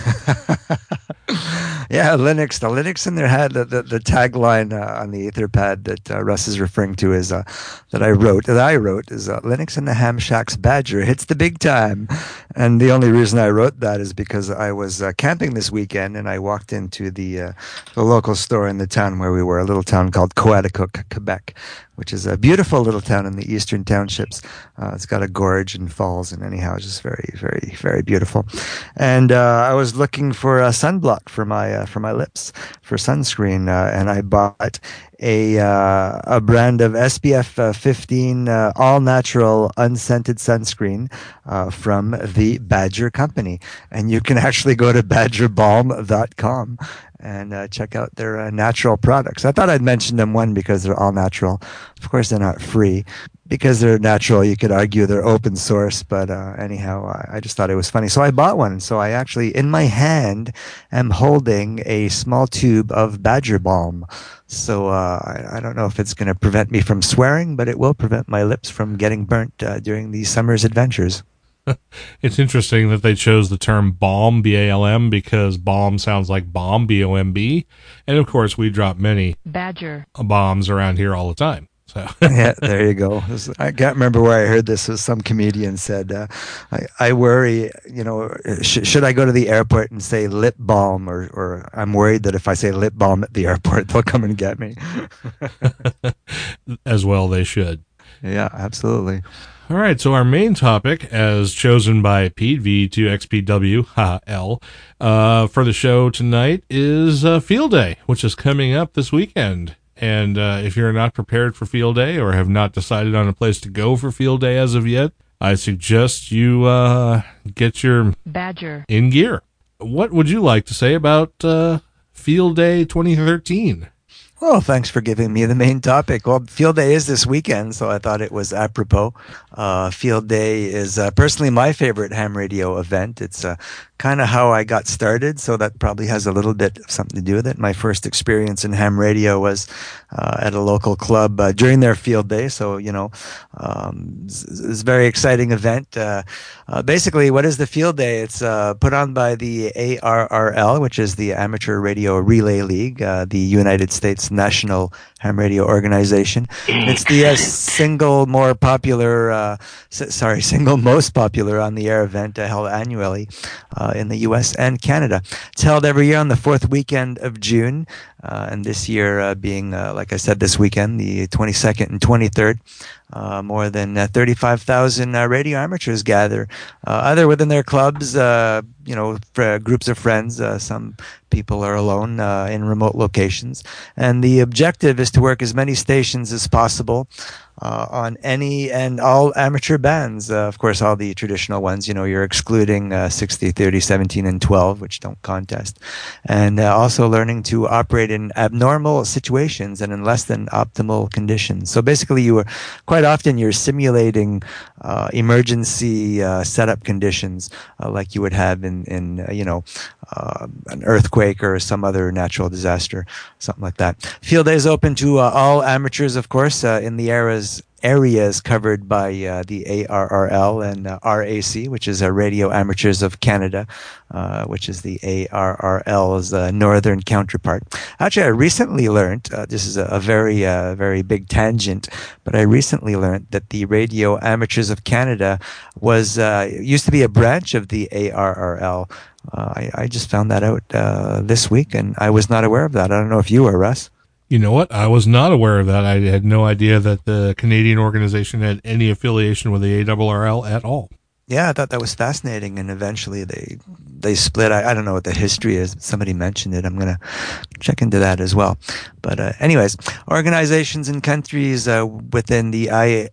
Yeah, Linux. The Linux in there had the tagline on the Etherpad that Russ is referring to is that I wrote is Linux in the Ham Shack's Badger hits the big time. And the only reason I wrote that is because I was camping this weekend and I walked into the local store in the town where we were, a little town called Coaticook, Quebec, which is a beautiful little town in the eastern townships. It's got a gorge and falls, and anyhow, it's just very, very, very beautiful. And I was looking for a sunblock for my lips, for sunscreen, and I bought a brand of SPF 15 all natural unscented sunscreen from the Badger Company, and you can actually go to badgerbalm.com and check out their natural products. I thought I'd mention them, one, because they're all natural. Of course, they're not free. Because they're natural, you could argue they're open source, but anyhow, I just thought it was funny. So I bought one. So I actually, in my hand, am holding a small tube of Badger Balm. So I don't know if it's going to prevent me from swearing, but it will prevent my lips from getting burnt during the summer's adventures. It's interesting that they chose the term balm, B-A-L-M, because balm sounds like bomb, B-O-M-B. And of course, we drop many Badger bombs around here all the time. So. Yeah, there you go. I can't remember where I heard this. Some comedian said, I worry, should I go to the airport and say lip balm, or I'm worried that if I say lip balm at the airport, they'll come and get me. As well they should. Yeah, absolutely. All right, so our main topic, as chosen by Pete, V2XPW, for the show tonight is Field Day, which is coming up this weekend. And if you're not prepared for Field Day or have not decided on a place to go for Field Day as of yet, I suggest you get your Badger in gear. What would you like to say about Field Day 2013? Well, thanks for giving me the main topic. Well, Field Day is this weekend, so I thought it was apropos. Field Day is personally my favorite ham radio event. It's kind of how I got started, so that probably has a little bit of something to do with it. My first experience in ham radio was at a local club during their Field Day, so, it's a very exciting event. Basically, what is the Field Day? It's put on by the ARRL, which is the Amateur Radio Relay League, the United States National Ham Radio Organization. It's the single most popular on-the-air event held annually in the U.S. and Canada. It's held every year on the fourth weekend of June, and this year being, like I said, this weekend, the 22nd and 23rd. More than 35,000 radio amateurs gather, either within their clubs, groups of friends. Some people are alone in remote locations. And the objective is to work as many stations as possible on any and all amateur bands. Of course, all the traditional ones, you're excluding 60, 30, 17, and 12, which don't contest. And also learning to operate in abnormal situations and in less than optimal conditions. So basically, quite often you're simulating emergency setup conditions like you would have in an earthquake or some other natural disaster, something like that. Field Day is open to all amateurs, of course, in the areas covered by the ARRL and RAC, which is Radio Amateurs of Canada, which is the ARRL's northern counterpart. Actually, I recently learned, this is a very, very big tangent, but I recently learned that the Radio Amateurs of Canada used to be a branch of the ARRL. I just found that out this week, and I was not aware of that. I don't know if you were, Russ. You know what? I was not aware of that. I had no idea that the Canadian organization had any affiliation with the ARRL at all. Yeah, I thought that was fascinating, and eventually they split. I don't know what the history is, but somebody mentioned it. I'm going to check into that as well. But anyways, organizations and countries within the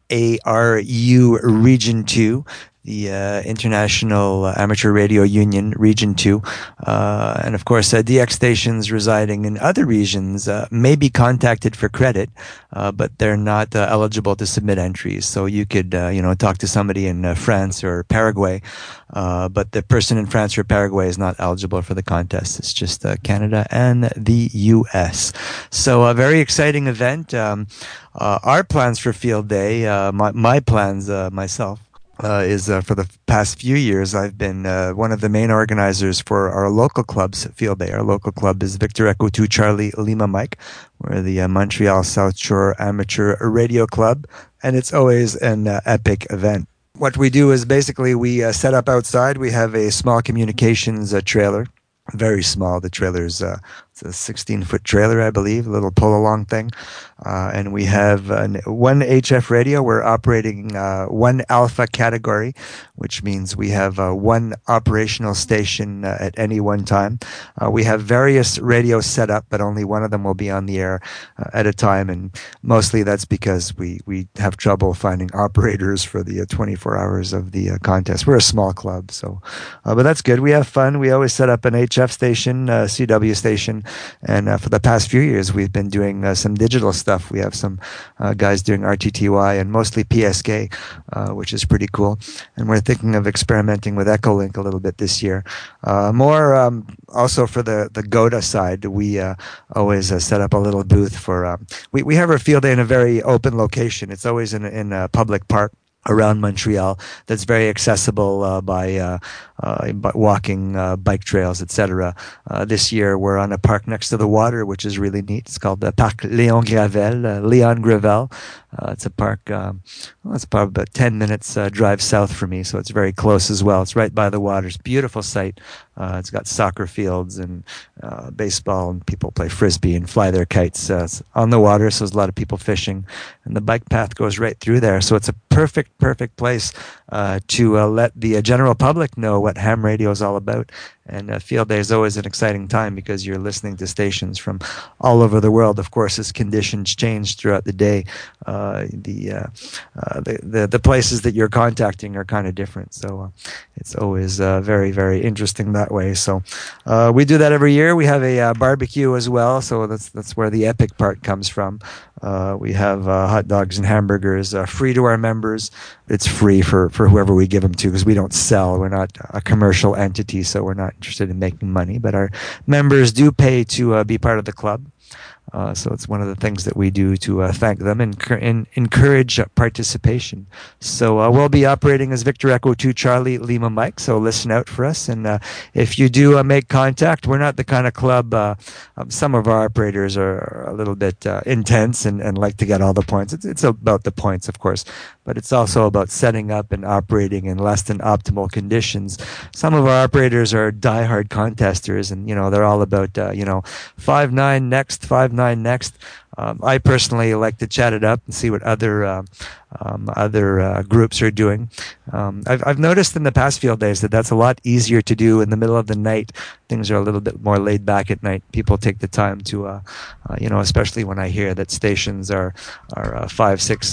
IARU Region 2, the International Amateur Radio Union, Region 2. And of course, DX stations residing in other regions may be contacted for credit, but they're not eligible to submit entries. So you could, talk to somebody in France or Paraguay, but the person in France or Paraguay is not eligible for the contest. It's just Canada and the U.S. So a very exciting event. Our plans for Field Day, my plans myself, is for the past few years, I've been one of the main organizers for our local club's Field Day. Our local club is Victor Echo 2 Charlie Lima Mike. We're the Montreal South Shore Amateur Radio Club, and it's always an epic event. What we do is basically we set up outside. We have a small communications trailer. Very small. The trailer's it's a 16-foot trailer, I believe, a little pull-along thing. And we have one HF radio. We're operating one alpha category, which means we have one operational station at any one time. We have various radios set up, but only one of them will be on the air at a time. And mostly that's because we have trouble finding operators for the 24 hours of the contest. We're a small club, so but that's good. We have fun. We always set up an HF station, CW station. And for the past few years, we've been doing some digital stuff. We have some guys doing RTTY and mostly PSK, which is pretty cool. And we're thinking of experimenting with Echolink a little bit this year. More also for the GOTA side, we always set up a little booth for. We have our Field Day in a very open location. It's always in a public park around Montreal that's very accessible by walking, bike trails, etc. This year we're on a park next to the water, which is really neat. It's called the Parc Léon Gravel. It's a park, it's probably about 10 minutes drive south for me, so it's very close as well. It's right by the water. It's a beautiful site. It's got soccer fields and baseball, and people play frisbee and fly their kites. It's on the water, so there's a lot of people fishing, and the bike path goes right through there. So it's a perfect place to let the general public know what ham radio is all about. And Field Day is always an exciting time because you're listening to stations from all over the world. Of course, as conditions change throughout the day, the places that you're contacting are kind of different. So it's always very, very interesting that way. So we do that every year. We have a barbecue as well. So that's where the epic part comes from. We have hot dogs and hamburgers free to our members. It's free for whoever we give them to because we don't sell. We're not a commercial entity, so we're not interested in making money. But our members do pay to be part of the club. So it's one of the things that we do to thank them and encourage participation. So we'll be operating as Victor Echo 2 Charlie Lima Mike, so listen out for us. And if you do make contact, we're not the kind of club, some of our operators are a little bit intense and like to get all the points. It's about the points, of course, but it's also about setting up and operating in less than optimal conditions. Some of our operators are diehard contesters, and they're all about 5-9 next, 5-9 next. I personally like to chat it up and see what other other groups are doing. I've noticed in the past field days that that's a lot easier to do in the middle of the night. Things are a little bit more laid back at night. People take the time to, especially when I hear that stations are 5, 6,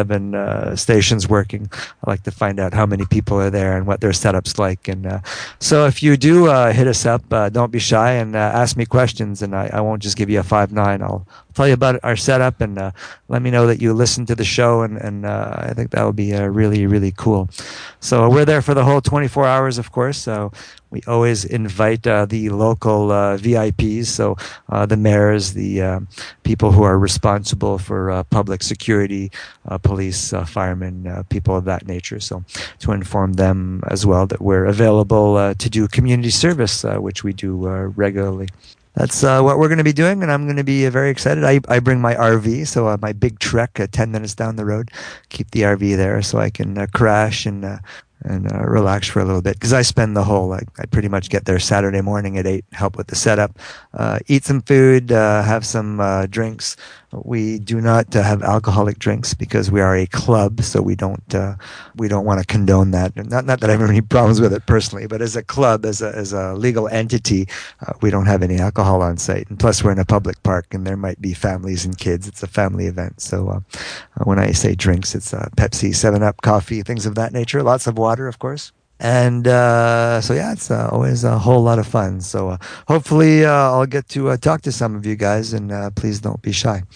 7 stations working. I like to find out how many people are there and what their setup's like. And so if you do hit us up, don't be shy and ask me questions. And I won't just give you a 5-9. I'll tell you about our setup and let me know that you listen to the show. And I think that would be really, really cool. So we're there for the whole 24 hours, of course. So we always invite the local VIPs, so the mayors, the people who are responsible for public security, police, firemen, people of that nature. So to inform them as well that we're available to do community service, which we do regularly. That's what we're going to be doing, and I'm going to be very excited. I bring my RV, so my big Trek 10 minutes down the road. Keep the RV there so I can crash and relax for a little bit, because I spend the whole, I pretty much get there Saturday morning at 8, help with the setup, eat some food, have some drinks. We do not have alcoholic drinks because we are a club, so we don't want to condone that. Not that I have any problems with it personally, but as a club, as a legal entity, we don't have any alcohol on site. And plus, we're in a public park, and there might be families and kids. It's a family event, so when I say drinks, it's Pepsi, 7-Up, coffee, things of that nature. Lots of water, of course. And so yeah, it's always a whole lot of fun. So hopefully I'll get to talk to some of you guys, and please don't be shy.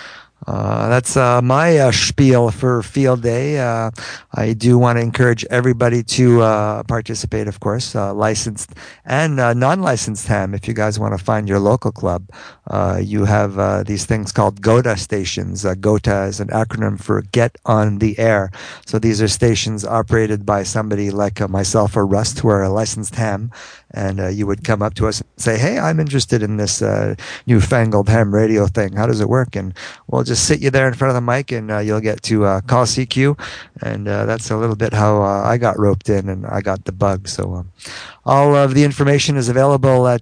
That's my spiel for Field Day. I do want to encourage everybody to participate, of course, licensed and non-licensed ham. If you guys want to find your local club, you have these things called GOTA stations. GOTA is an acronym for Get on the Air. So these are stations operated by somebody like myself or Rust, who are a licensed ham. And you would come up to us and say, hey, I'm interested in this newfangled ham radio thing. How does it work? And we'll just sit you there in front of the mic, and you'll get to call CQ. And that's a little bit how I got roped in and I got the bug. So all of the information is available at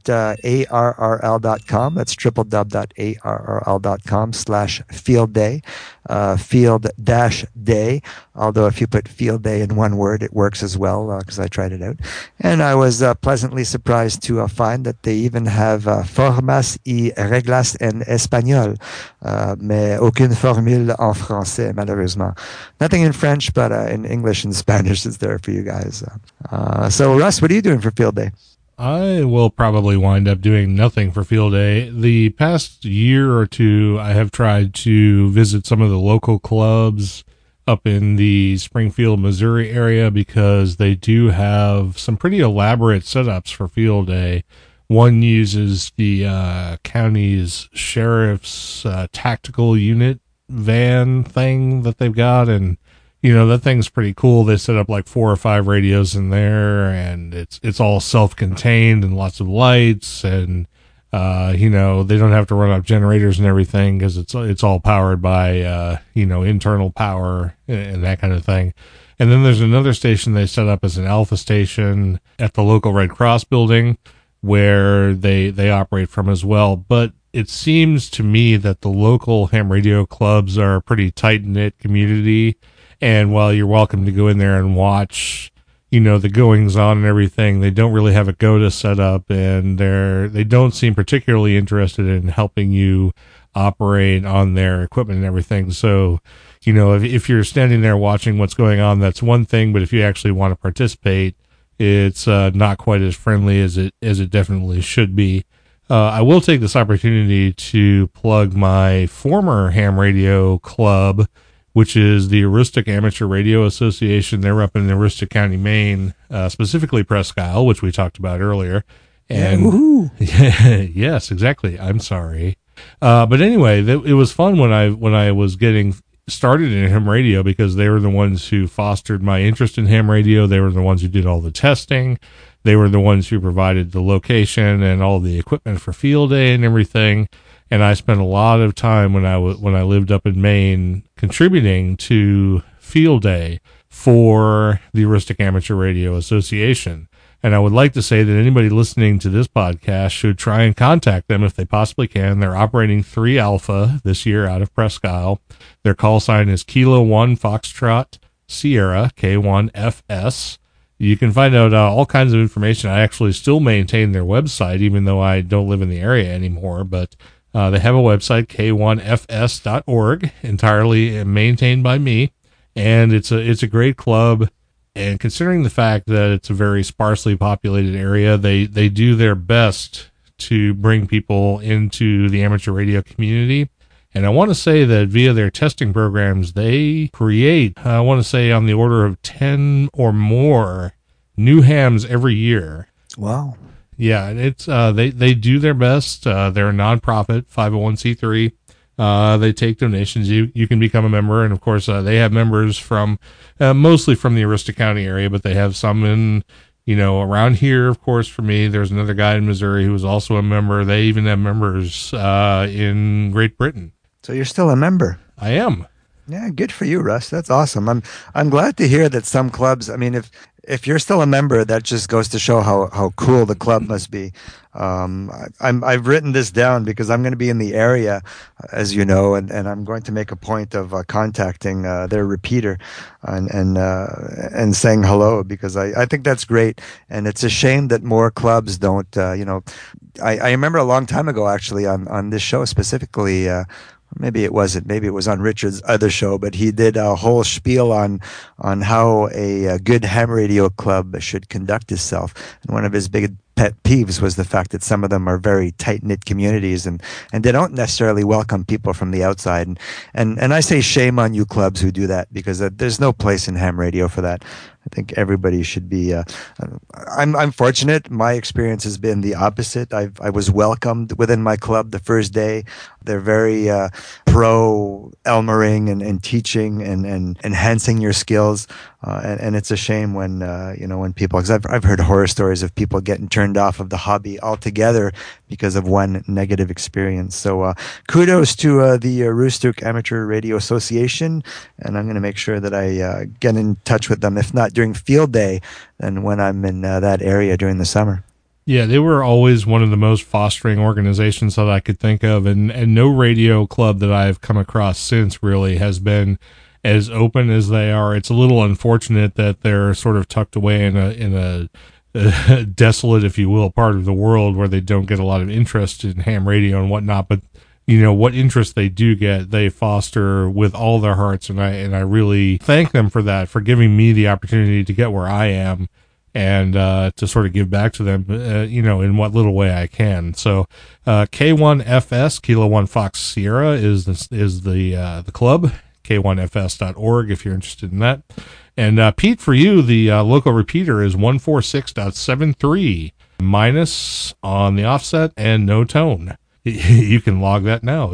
arrl.com. That's www.arrl.com/field-day. Field-day. Although if you put field day in one word, it works as well, because I tried it out. And I was pleasantly surprised to find that they even have formas y reglas en espagnol, mais aucune formule en français, malheureusement. Nothing in French, but in English and Spanish is there for you guys. So Russ, what are you doing for Field Day? I will probably wind up doing nothing for Field Day. The past year or two, I have tried to visit some of the local clubs up in the Springfield, Missouri area, because they do have some pretty elaborate setups for Field Day. One uses the county's sheriff's tactical unit van thing that they've got, and that thing's pretty cool. They set up like 4 or 5 radios in there, and it's all self-contained and lots of lights, and they don't have to run up generators and everything because it's all powered by internal power and that kind of thing. And then there's another station they set up as an alpha station at the local Red Cross building where they operate from as well. But it seems to me that the local ham radio clubs are a pretty tight-knit community. And while you're welcome to go in there and watch, the goings on and everything, they don't really have a GOTA set up, and they don't seem particularly interested in helping you operate on their equipment and everything. So, if you're standing there watching what's going on, that's one thing. But if you actually want to participate, it's not quite as friendly as it definitely should be. I will take this opportunity to plug my former ham radio club, which is the Aroostook Amateur Radio Association. They're up in Aroostook County, Maine, specifically Presque Isle, which we talked about earlier. And yes, exactly. I'm sorry. But anyway, it was fun when I was getting started in ham radio, because they were the ones who fostered my interest in ham radio. They were the ones who did all the testing. They were the ones who provided the location and all the equipment for Field Day and everything. And I spent a lot of time when I lived up in Maine contributing to Field Day for the Aroostook Amateur Radio Association. And I would like to say that anybody listening to this podcast should try and contact them if they possibly can. They're operating 3 Alpha this year out of Presque Isle. Their call sign is Kilo 1 Foxtrot Sierra K1FS. You can find out all kinds of information. I actually still maintain their website, even though I don't live in the area anymore. But they have a website, k1fs.org, entirely maintained by me. And it's a great club. And considering the fact that it's a very sparsely populated area, they do their best to bring people into the amateur radio community. And I want to say that via their testing programs, they create, I want to say, on the order of 10 or more new hams every year. Wow. Yeah, and it's they do their best. They're a nonprofit, 501c3. They take donations. You can become a member, and of course, they have members from mostly from the Aroostook County area, but they have some in around here. Of course, for me, there's another guy in Missouri who is also a member. They even have members in Great Britain. So you're still a member? I am. Yeah, good for you, Russ. That's awesome. I'm glad to hear that some clubs. I mean, if you're still a member, that just goes to show how cool the club must be. I've written this down because I'm going to be in the area, as you know, and I'm going to make a point of contacting their repeater and saying hello, because I think that's great. And it's a shame that more clubs don't. I remember a long time ago, actually, on this show specifically. Maybe it wasn't. Maybe it was on Richard's other show, but he did a whole spiel on how a good ham radio club should conduct itself. And one of his big pet peeves was the fact that some of them are very tight-knit communities and they don't necessarily welcome people from the outside. And I say shame on you clubs who do that, because there's no place in ham radio for that. I think everybody should be. I'm fortunate. My experience has been the opposite. I was welcomed within my club the first day. They're very pro Elmering and teaching and enhancing your skills. And it's a shame when when people, because I've heard horror stories of people getting turned off of the hobby altogether because of one negative experience. So kudos to the Aroostook Amateur Radio Association, and I'm going to make sure that I get in touch with them, if not during field day, then when I'm in that area during the summer. Yeah, they were always one of the most fostering organizations that I could think of, and no radio club that I've come across since really has been as open as they are. It's a little unfortunate that they're sort of tucked away in a desolate, if you will, part of the world where they don't get a lot of interest in ham radio and whatnot, but what interest they do get, they foster with all their hearts, and I really thank them for that, for giving me the opportunity to get where I am and to sort of give back to them, in what little way I can. So K1FS, Kilo 1 Fox Sierra, is the club, k1fs.org if you're interested in that. And Pete, for you, the local repeater is 146.73, minus on the offset and no tone. You can log that now.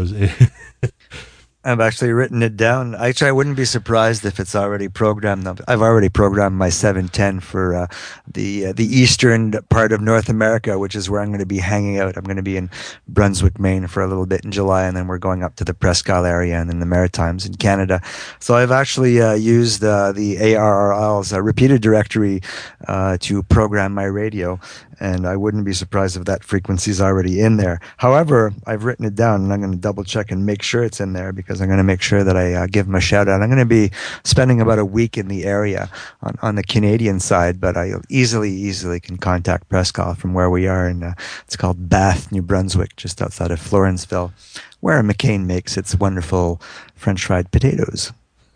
I've actually written it down. Actually, I wouldn't be surprised if it's already programmed. I've already programmed my 710 for the eastern part of North America, which is where I'm going to be hanging out. I'm going to be in Brunswick, Maine for a little bit in July, and then we're going up to the Presque Isle area and then the Maritimes in Canada. So I've actually used the ARRL's repeater directory to program my radio, and I wouldn't be surprised if that frequency is already in there. However, I've written it down, and I'm going to double check and make sure it's in there, because I'm going to make sure that I give them a shout out. I'm going to be spending about a week in the area on the Canadian side, but I easily can contact Presque Isle from where we are, and it's called Bath, New Brunswick, just outside of Florenceville, where McCain makes its wonderful French fried potatoes.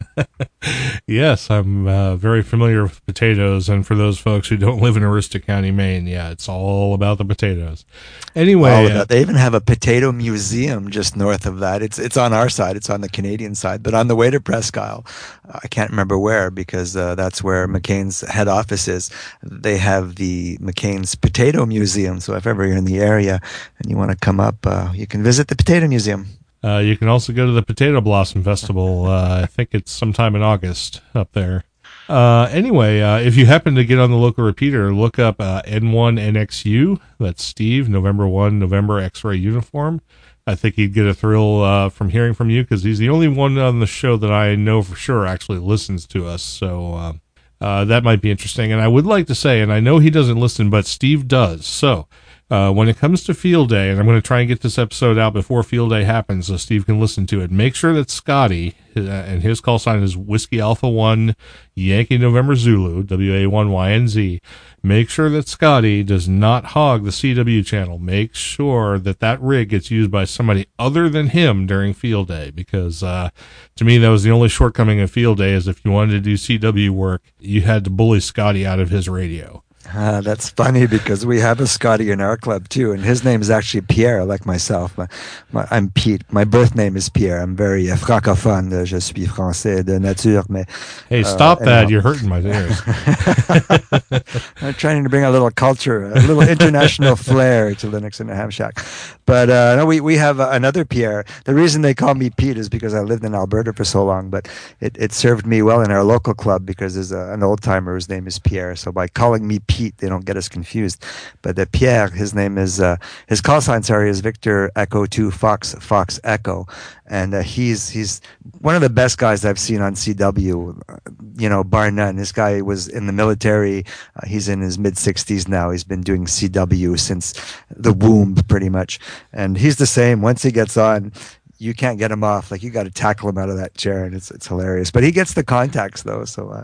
Yes, I'm very familiar with potatoes, and for those folks who don't live in Aroostook County, Maine, yeah, it's all about the potatoes. Anyway, they even have a potato museum just north of that. It's on our side, it's on the Canadian side, but on the way to Presque Isle, I can't remember where, because that's where McCain's head office is. They have the McCain's Potato Museum, so if ever you're in the area and you want to come up, you can visit the Potato Museum. You can also go to the Potato Blossom Festival. I think it's sometime in August up there. Anyway, if you happen to get on the local repeater, look up N1NXU. That's Steve, November 1, November X-ray uniform. I think he'd get a thrill from hearing from you, because he's the only one on the show that I know for sure actually listens to us. So that might be interesting. And I would like to say, and I know he doesn't listen, but Steve does. So when it comes to Field Day, and I'm going to try and get this episode out before Field Day happens so Steve can listen to it, make sure that Scotty, and his call sign is Whiskey Alpha 1 Yankee November Zulu, WA1YNZ, make sure that Scotty does not hog the CW channel. Make sure that that rig gets used by somebody other than him during Field Day, because to me that was the only shortcoming of Field Day, is if you wanted to do CW work, you had to bully Scotty out of his radio. That's funny because we have a Scotty in our club too, and his name is actually Pierre, like myself. I'm Pete. My birth name is Pierre. I'm very francophone. Je suis français de nature. Mais, hey, stop that! You're hurting my ears. I'm trying to bring a little culture, a little international flair to Linux in the Ham Shack. But no, we have another Pierre. The reason they call me Pete is because I lived in Alberta for so long, but it served me well in our local club because there's an old timer whose name is Pierre. So by calling me Pete, they don't get us confused. But the Pierre, his name is his call sign, is Victor Echo 2 Fox Echo, and he's one of the best guys I've seen on CW. Bar none. This guy was in the military. He's in his mid-60s now. He's been doing CW since the womb, pretty much. And he's the same. Once he gets on, you can't get him off. Like, you got to tackle him out of that chair, and it's hilarious. But he gets the contacts though, so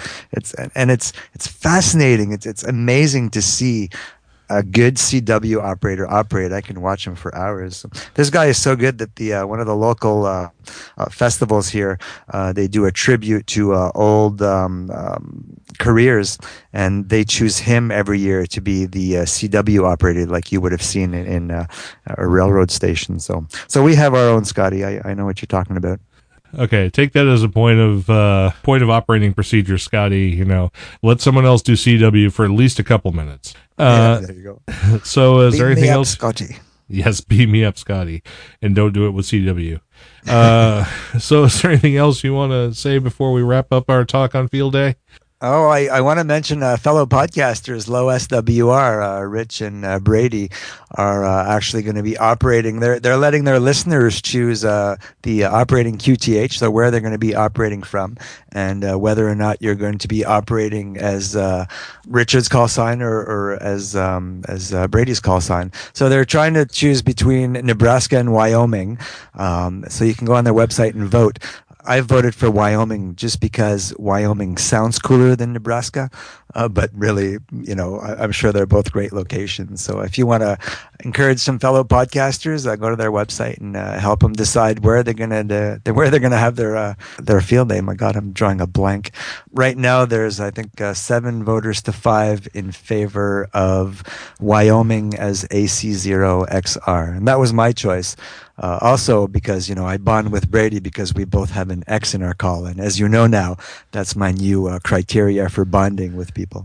it's fascinating. It's amazing to see a good CW operator operate. I can watch him for hours. This guy is so good that the one of the local festivals here, they do a tribute to old careers, and they choose him every year to be the CW operator, like you would have seen in a railroad station. So we have our own Scotty. I know what you're talking about. Okay, take that as a point of operating procedure, Scotty. Let someone else do CW for at least a couple minutes. There you go. So, is there anything else, Scotty? Yes, beat me up, Scotty, and don't do it with CW. So, is there anything else you want to say before we wrap up our talk on Field Day? Oh, I want to mention fellow podcasters, Low SWR, Rich and Brady, are actually going to be operating. They're letting their listeners choose the operating QTH, so where they're going to be operating from, and whether or not you're going to be operating as Richard's call sign or as Brady's call sign. So they're trying to choose between Nebraska and Wyoming. So you can go on their website and vote. I voted for Wyoming just because Wyoming sounds cooler than Nebraska, but really, I'm sure they're both great locations. So if you want to encourage some fellow podcasters, go to their website and help them decide where they're gonna have their field day. My God, I'm drawing a blank. Right now, there's I think 7 voters to 5 in favor of Wyoming as AC0XR, and that was my choice. Also because, I bond with Brady because we both have an X in our call. And as you know now, that's my new criteria for bonding with people.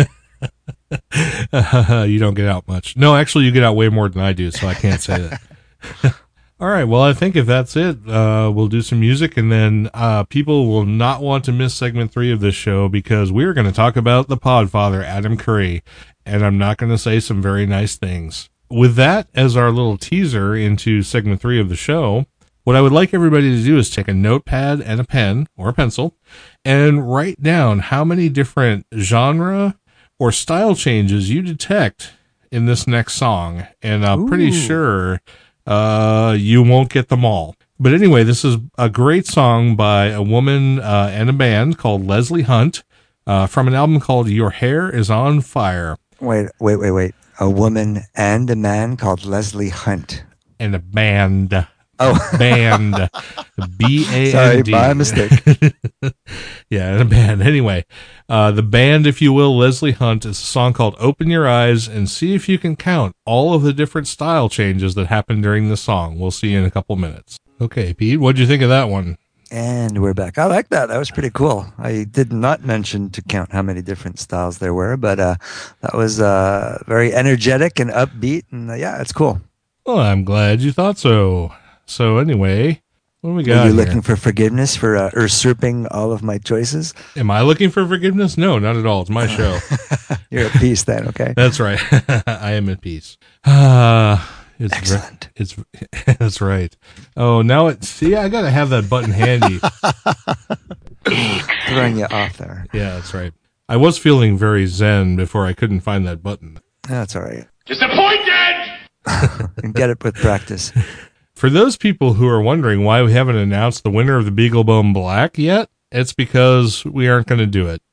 You don't get out much. No, actually, you get out way more than I do, so I can't say that. All right, well, I think if that's it, we'll do some music, and then people will not want to miss segment 3 of this show because we're going to talk about the Podfather, Adam Curry, and I'm not going to say some very nice things. With that as our little teaser into segment 3 of the show, what I would like everybody to do is take a notepad and a pen or a pencil and write down how many different genre or style changes you detect in this next song. And I'm pretty sure you won't get them all. But anyway, this is a great song by a woman and a band called Leslie Hunt from an album called Your Hair is on Fire. Wait. A woman and a man called Leslie Hunt. And a band. Oh. Band. B-A-N-D. Sorry, my mistake. Yeah, and a band. Anyway, the band, if you will, Leslie Hunt, is a song called Open Your Eyes and see if you can count all of the different style changes that happen during the song. We'll see you in a couple minutes. Okay, Pete, what'd you think of that one? And we're back. I like that. That was pretty cool. I did not mention to count how many different styles there were, but that was very energetic and upbeat, and yeah, it's cool. Well, I'm glad you thought so. So anyway, what do we got? Are you here? looking for forgiveness for usurping all of my choices? Am I looking for forgiveness? No, not at all. It's my show. You're at peace then, okay? That's right. I am at peace. It's excellent. That's right. Oh, now I gotta have that button handy. Throwing you off there. Yeah, that's right. I was feeling very zen before I couldn't find that button. That's all right. Disappointed! And get it with practice. For those people who are wondering why we haven't announced the winner of the Beaglebone Black yet, it's because we aren't going to do it.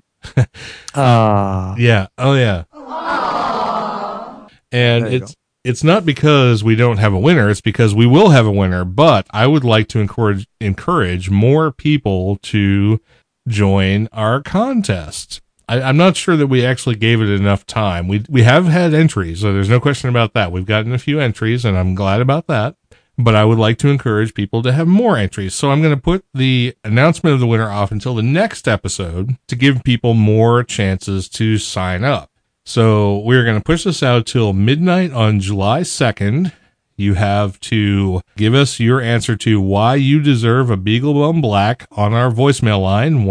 Yeah. Oh, yeah. And it's not because we don't have a winner. It's because we will have a winner. But I would like to encourage more people to join our contest. I'm not sure that we actually gave it enough time. We have had entries, so there's no question about that. We've gotten a few entries, and I'm glad about that. But I would like to encourage people to have more entries. So I'm going to put the announcement of the winner off until the next episode to give people more chances to sign up. So we're going to push this out till midnight on July 2nd. You have to give us your answer to why you deserve a Beaglebone Black on our voicemail line,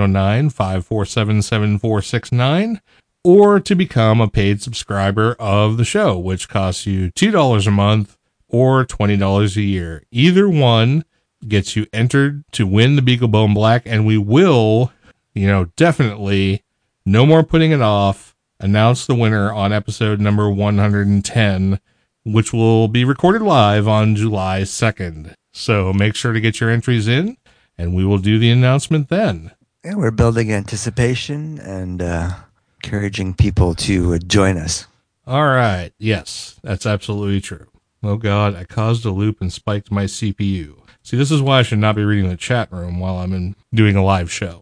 1-909-547-7469, or to become a paid subscriber of the show, which costs you $2 a month or $20 a year. Either one gets you entered to win the Beaglebone Black, and we will, definitely, no more putting it off, announce the winner on episode number 110, which will be recorded live on July 2nd. So make sure to get your entries in, and we will do the announcement then. Yeah, we're building anticipation and encouraging people to join us. All right. Yes, that's absolutely true. Oh, God, I caused a loop and spiked my CPU. See, this is why I should not be reading the chat room while I'm doing a live show.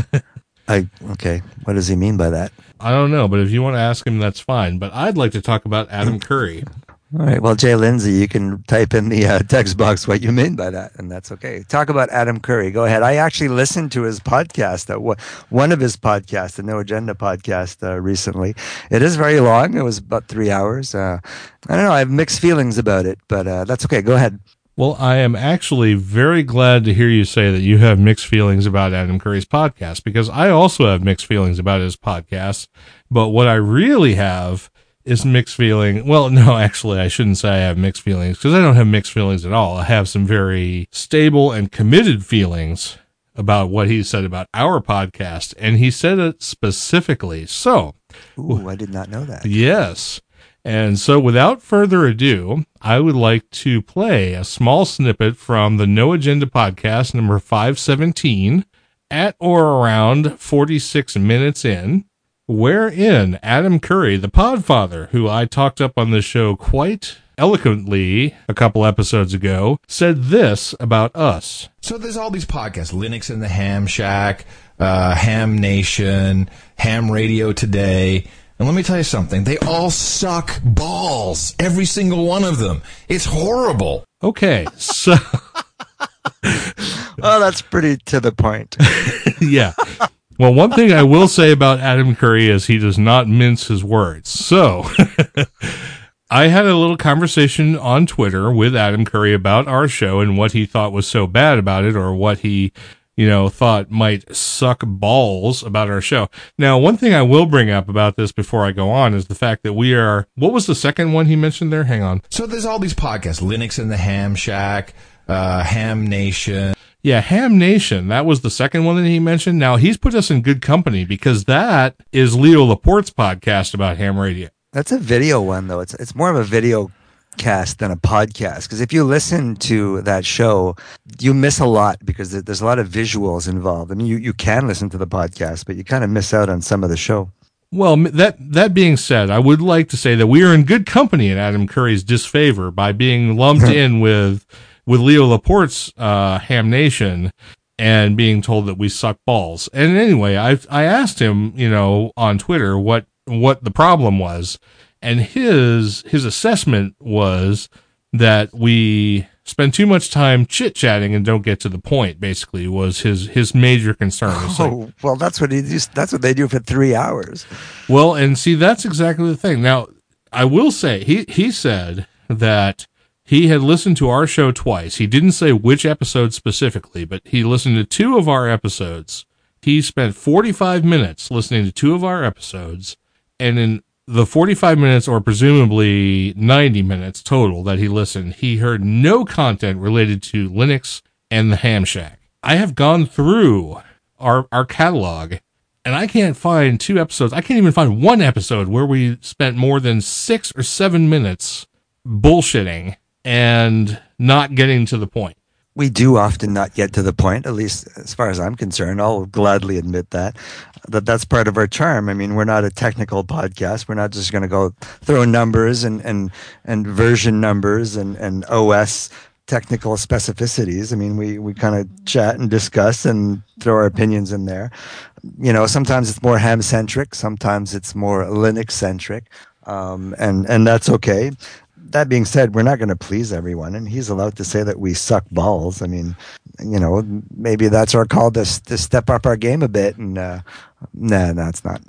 Okay. What does he mean by that? I don't know, but if you want to ask him, that's fine. But I'd like to talk about Adam Curry. All right. Well, Jay Lindsay, you can type in the text box what you mean by that, and that's okay. Talk about Adam Curry. Go ahead. I actually listened to his podcast, one of his podcasts, the No Agenda podcast, recently. It is very long. It was about 3 hours. I don't know. I have mixed feelings about it, but that's okay. Go ahead. Well, I am actually very glad to hear you say that you have mixed feelings about Adam Curry's podcast, because I also have mixed feelings about his podcast. But what I really have is mixed feeling. Well, no, actually, I shouldn't say I have mixed feelings, because I don't have mixed feelings at all. I have some very stable and committed feelings about what he said about our podcast, and he said it specifically. So, ooh, I did not know that. Yes. And so without further ado, I would like to play a small snippet from the No Agenda podcast number 517 at or around 46 minutes in, wherein Adam Curry, the Podfather, who I talked up on this show quite eloquently a couple episodes ago, said this about us. So there's all these podcasts, Linux in the Ham Shack, Ham Nation, Ham Radio Today. And let me tell you something. They all suck balls. Every single one of them. It's horrible. Okay, so... Well, that's pretty to the point. Yeah. Well, one thing I will say about Adam Curry is he does not mince his words. So, I had a little conversation on Twitter with Adam Curry about our show and what he thought was so bad about it, or what he, thought might suck balls about our show. Now, one thing I will bring up about this before I go on is the fact that we are, what was the second one he mentioned there? Hang on. So there's all these podcasts, Linux in the Ham Shack, Ham Nation. Yeah, Ham Nation. That was the second one that he mentioned. Now, he's put us in good company, because that is Leo Laporte's podcast about ham radio. That's a video one, though. It's more of a video cast than a podcast, because if you listen to that show, you miss a lot, because there's a lot of visuals involved. I mean, you can listen to the podcast, but you kind of miss out on some of the show. Well, that being said, I would like to say that we are in good company in Adam Curry's disfavor by being lumped in with Leo Laporte's Ham Nation and being told that we suck balls. And anyway, I asked him, on Twitter what the problem was, and his assessment was that we spend too much time chit-chatting and don't get to the point, basically, was his major concern. Well, that's what they do for 3 hours. Well, and see, that's exactly the thing. Now, I will say, he said that he had listened to our show twice. He didn't say which episode specifically, but he listened to 2 of our episodes. He spent 45 minutes listening to 2 of our episodes, and in the 45 minutes, or presumably 90 minutes total that he listened, he heard no content related to Linux and the Ham Shack. I have gone through our catalog, And I can't find 2 episodes. I can't even find 1 episode where we spent more than 6 or 7 minutes bullshitting and not getting to the point. We do often not get to the point, at least as far as I'm concerned. I'll gladly admit that. That's part of our charm. I mean, we're not a technical podcast. We're not just going to go throw numbers and version numbers and OS technical specificities. I mean, we kind of chat and discuss and throw our opinions in there. Sometimes it's more ham-centric. Sometimes it's more Linux-centric. And that's okay. That being said, we're not going to please everyone, and he's allowed to say that we suck balls. I mean, maybe that's our call to step up our game a bit. And no, it's not.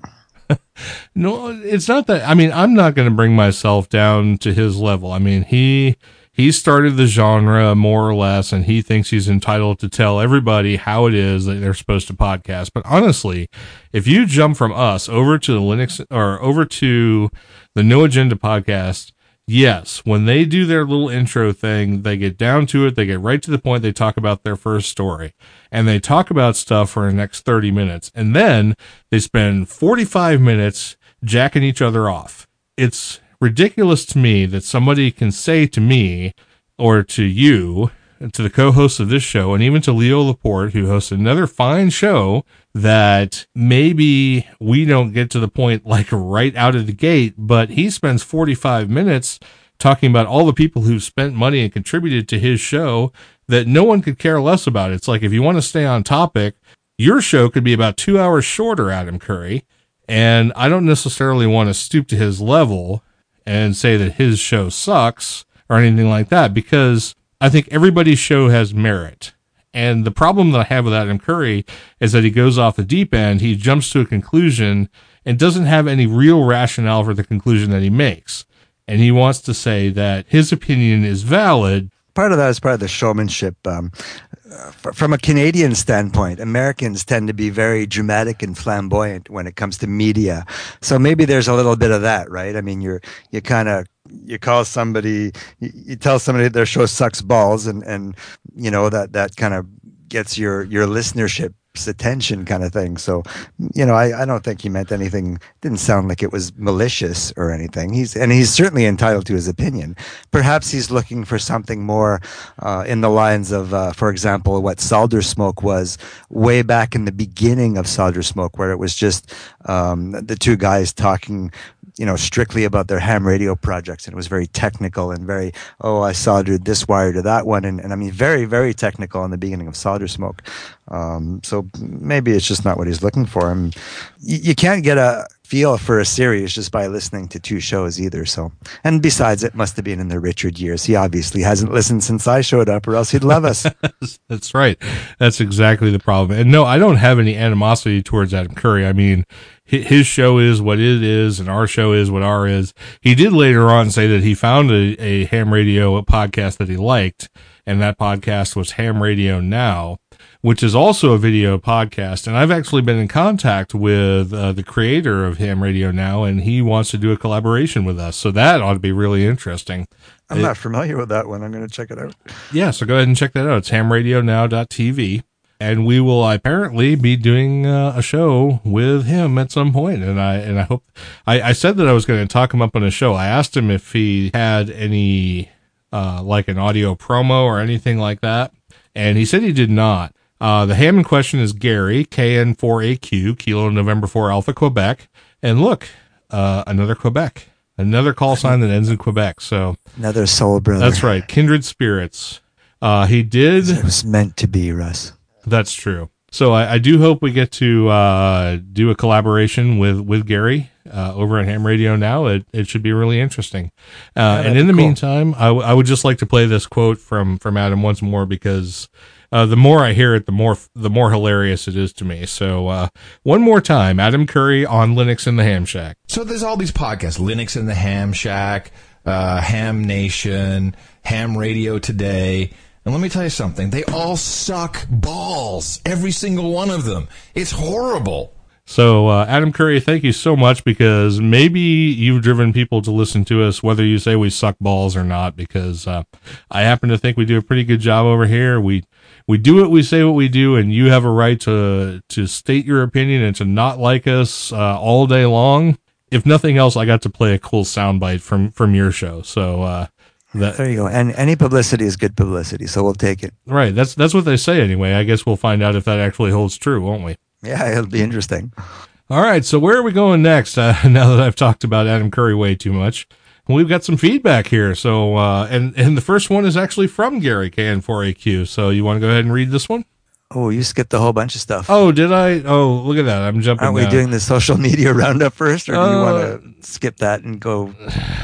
No, it's not that. I mean, I'm not going to bring myself down to his level. I mean, he started the genre more or less, and he thinks he's entitled to tell everybody how it is that they're supposed to podcast. But honestly, if you jump from us over to the Linux or over to the No Agenda podcast, yes, when they do their little intro thing, they get down to it, they get right to the point, they talk about their first story, and they talk about stuff for the next 30 minutes, and then they spend 45 minutes jacking each other off. It's ridiculous to me that somebody can say to me, or to you, to the co-host of this show, and even to Leo Laporte, who hosts another fine show, that maybe we don't get to the point like right out of the gate, but he spends 45 minutes talking about all the people who've spent money and contributed to his show that no one could care less about. It's like, if you want to stay on topic, your show could be about 2 hours shorter, Adam Curry, and I don't necessarily want to stoop to his level and say that his show sucks or anything like that, because I think everybody's show has merit. And the problem that I have with Adam Curry is that he goes off the deep end, he jumps to a conclusion and doesn't have any real rationale for the conclusion that he makes. And he wants to say that his opinion is valid. Part of that is part of the showmanship. From a Canadian standpoint, Americans tend to be very dramatic and flamboyant when it comes to media. So maybe there's a little bit of that, right? I mean, you tell somebody their show sucks balls, and that kind of gets your listenership's attention, kind of thing. So, I don't think he meant anything. Didn't sound like it was malicious or anything. He's certainly entitled to his opinion. Perhaps he's looking for something more in the lines of, for example, what Solder Smoke was way back in the beginning of Solder Smoke, where it was just the two guys talking, strictly about their ham radio projects. And it was very technical and very, I soldered this wire to that one. And I mean, very, very technical in the beginning of Solder Smoke. So maybe it's just not what he's looking for. You can't get a feel for a series just by listening to 2 shows either. So, and besides, it must have been in the Richard years. He obviously hasn't listened since I showed up, or else he'd love us. That's right. That's exactly the problem. And no, I don't have any animosity towards Adam Curry. I mean, his show is what it is, and our show is what ours is. He did later on say that he found a ham radio podcast that he liked, and that podcast was Ham Radio Now, which is also a video podcast. And I've actually been in contact with the creator of Ham Radio Now, and he wants to do a collaboration with us. So that ought to be really interesting. I'm not familiar with that one. I'm going to check it out. Yeah, so go ahead and check that out. It's hamradionow.tv. And we will apparently be doing a show with him at some point. And I hope, I said that I was going to talk him up on a show. I asked him if he had any, like an audio promo or anything like that. And he said he did not. The ham in question is Gary, KN4AQ, Kilo November 4 Alpha, Quebec. And look, another Quebec, another call sign that ends in Quebec. So another soul brother. That's right. Kindred spirits. He did. It was meant to be, Russ. That's true. So I do hope we get to do a collaboration with Gary over at Ham Radio Now. It should be really interesting. And in the meantime, I would just like to play this quote from Adam once more, because the more I hear it, the more hilarious it is to me. So one more time, Adam Curry on Linux in the Ham Shack. So there's all these podcasts, Linux in the Ham Shack, Ham Nation, Ham Radio Today. And let me tell you something. They all suck balls. Every single one of them. It's horrible. So, Adam Curry, thank you so much, because maybe you've driven people to listen to us, whether you say we suck balls or not, because I happen to think we do a pretty good job over here. We do what we say what we do, and you have a right to state your opinion and to not like us all day long. If nothing else, I got to play a cool soundbite from your show. So there you go. And any publicity is good publicity, so we'll take it. Right. That's what they say anyway. I guess we'll find out if that actually holds true, won't we? Yeah, it'll be interesting. All right, so where are we going next? Now that I've talked about Adam Curry way too much, we've got some feedback here. So, and the first one is actually from Gary KN4AQ. So, you want to go ahead and read this one? Oh, you skipped a whole bunch of stuff. Oh, did I? Oh, look at that! I'm jumping. Aren't we down. doing the social media roundup first, or do you want to skip that and go?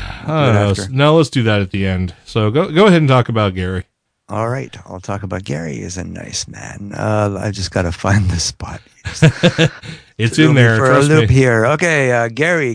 No, let's do that at the end. So, go ahead and talk about Gary. All right, I'll talk about Gary. Is a nice man. I just got to find the spot. It's in there. For Trust a loop me. here. Okay, Gary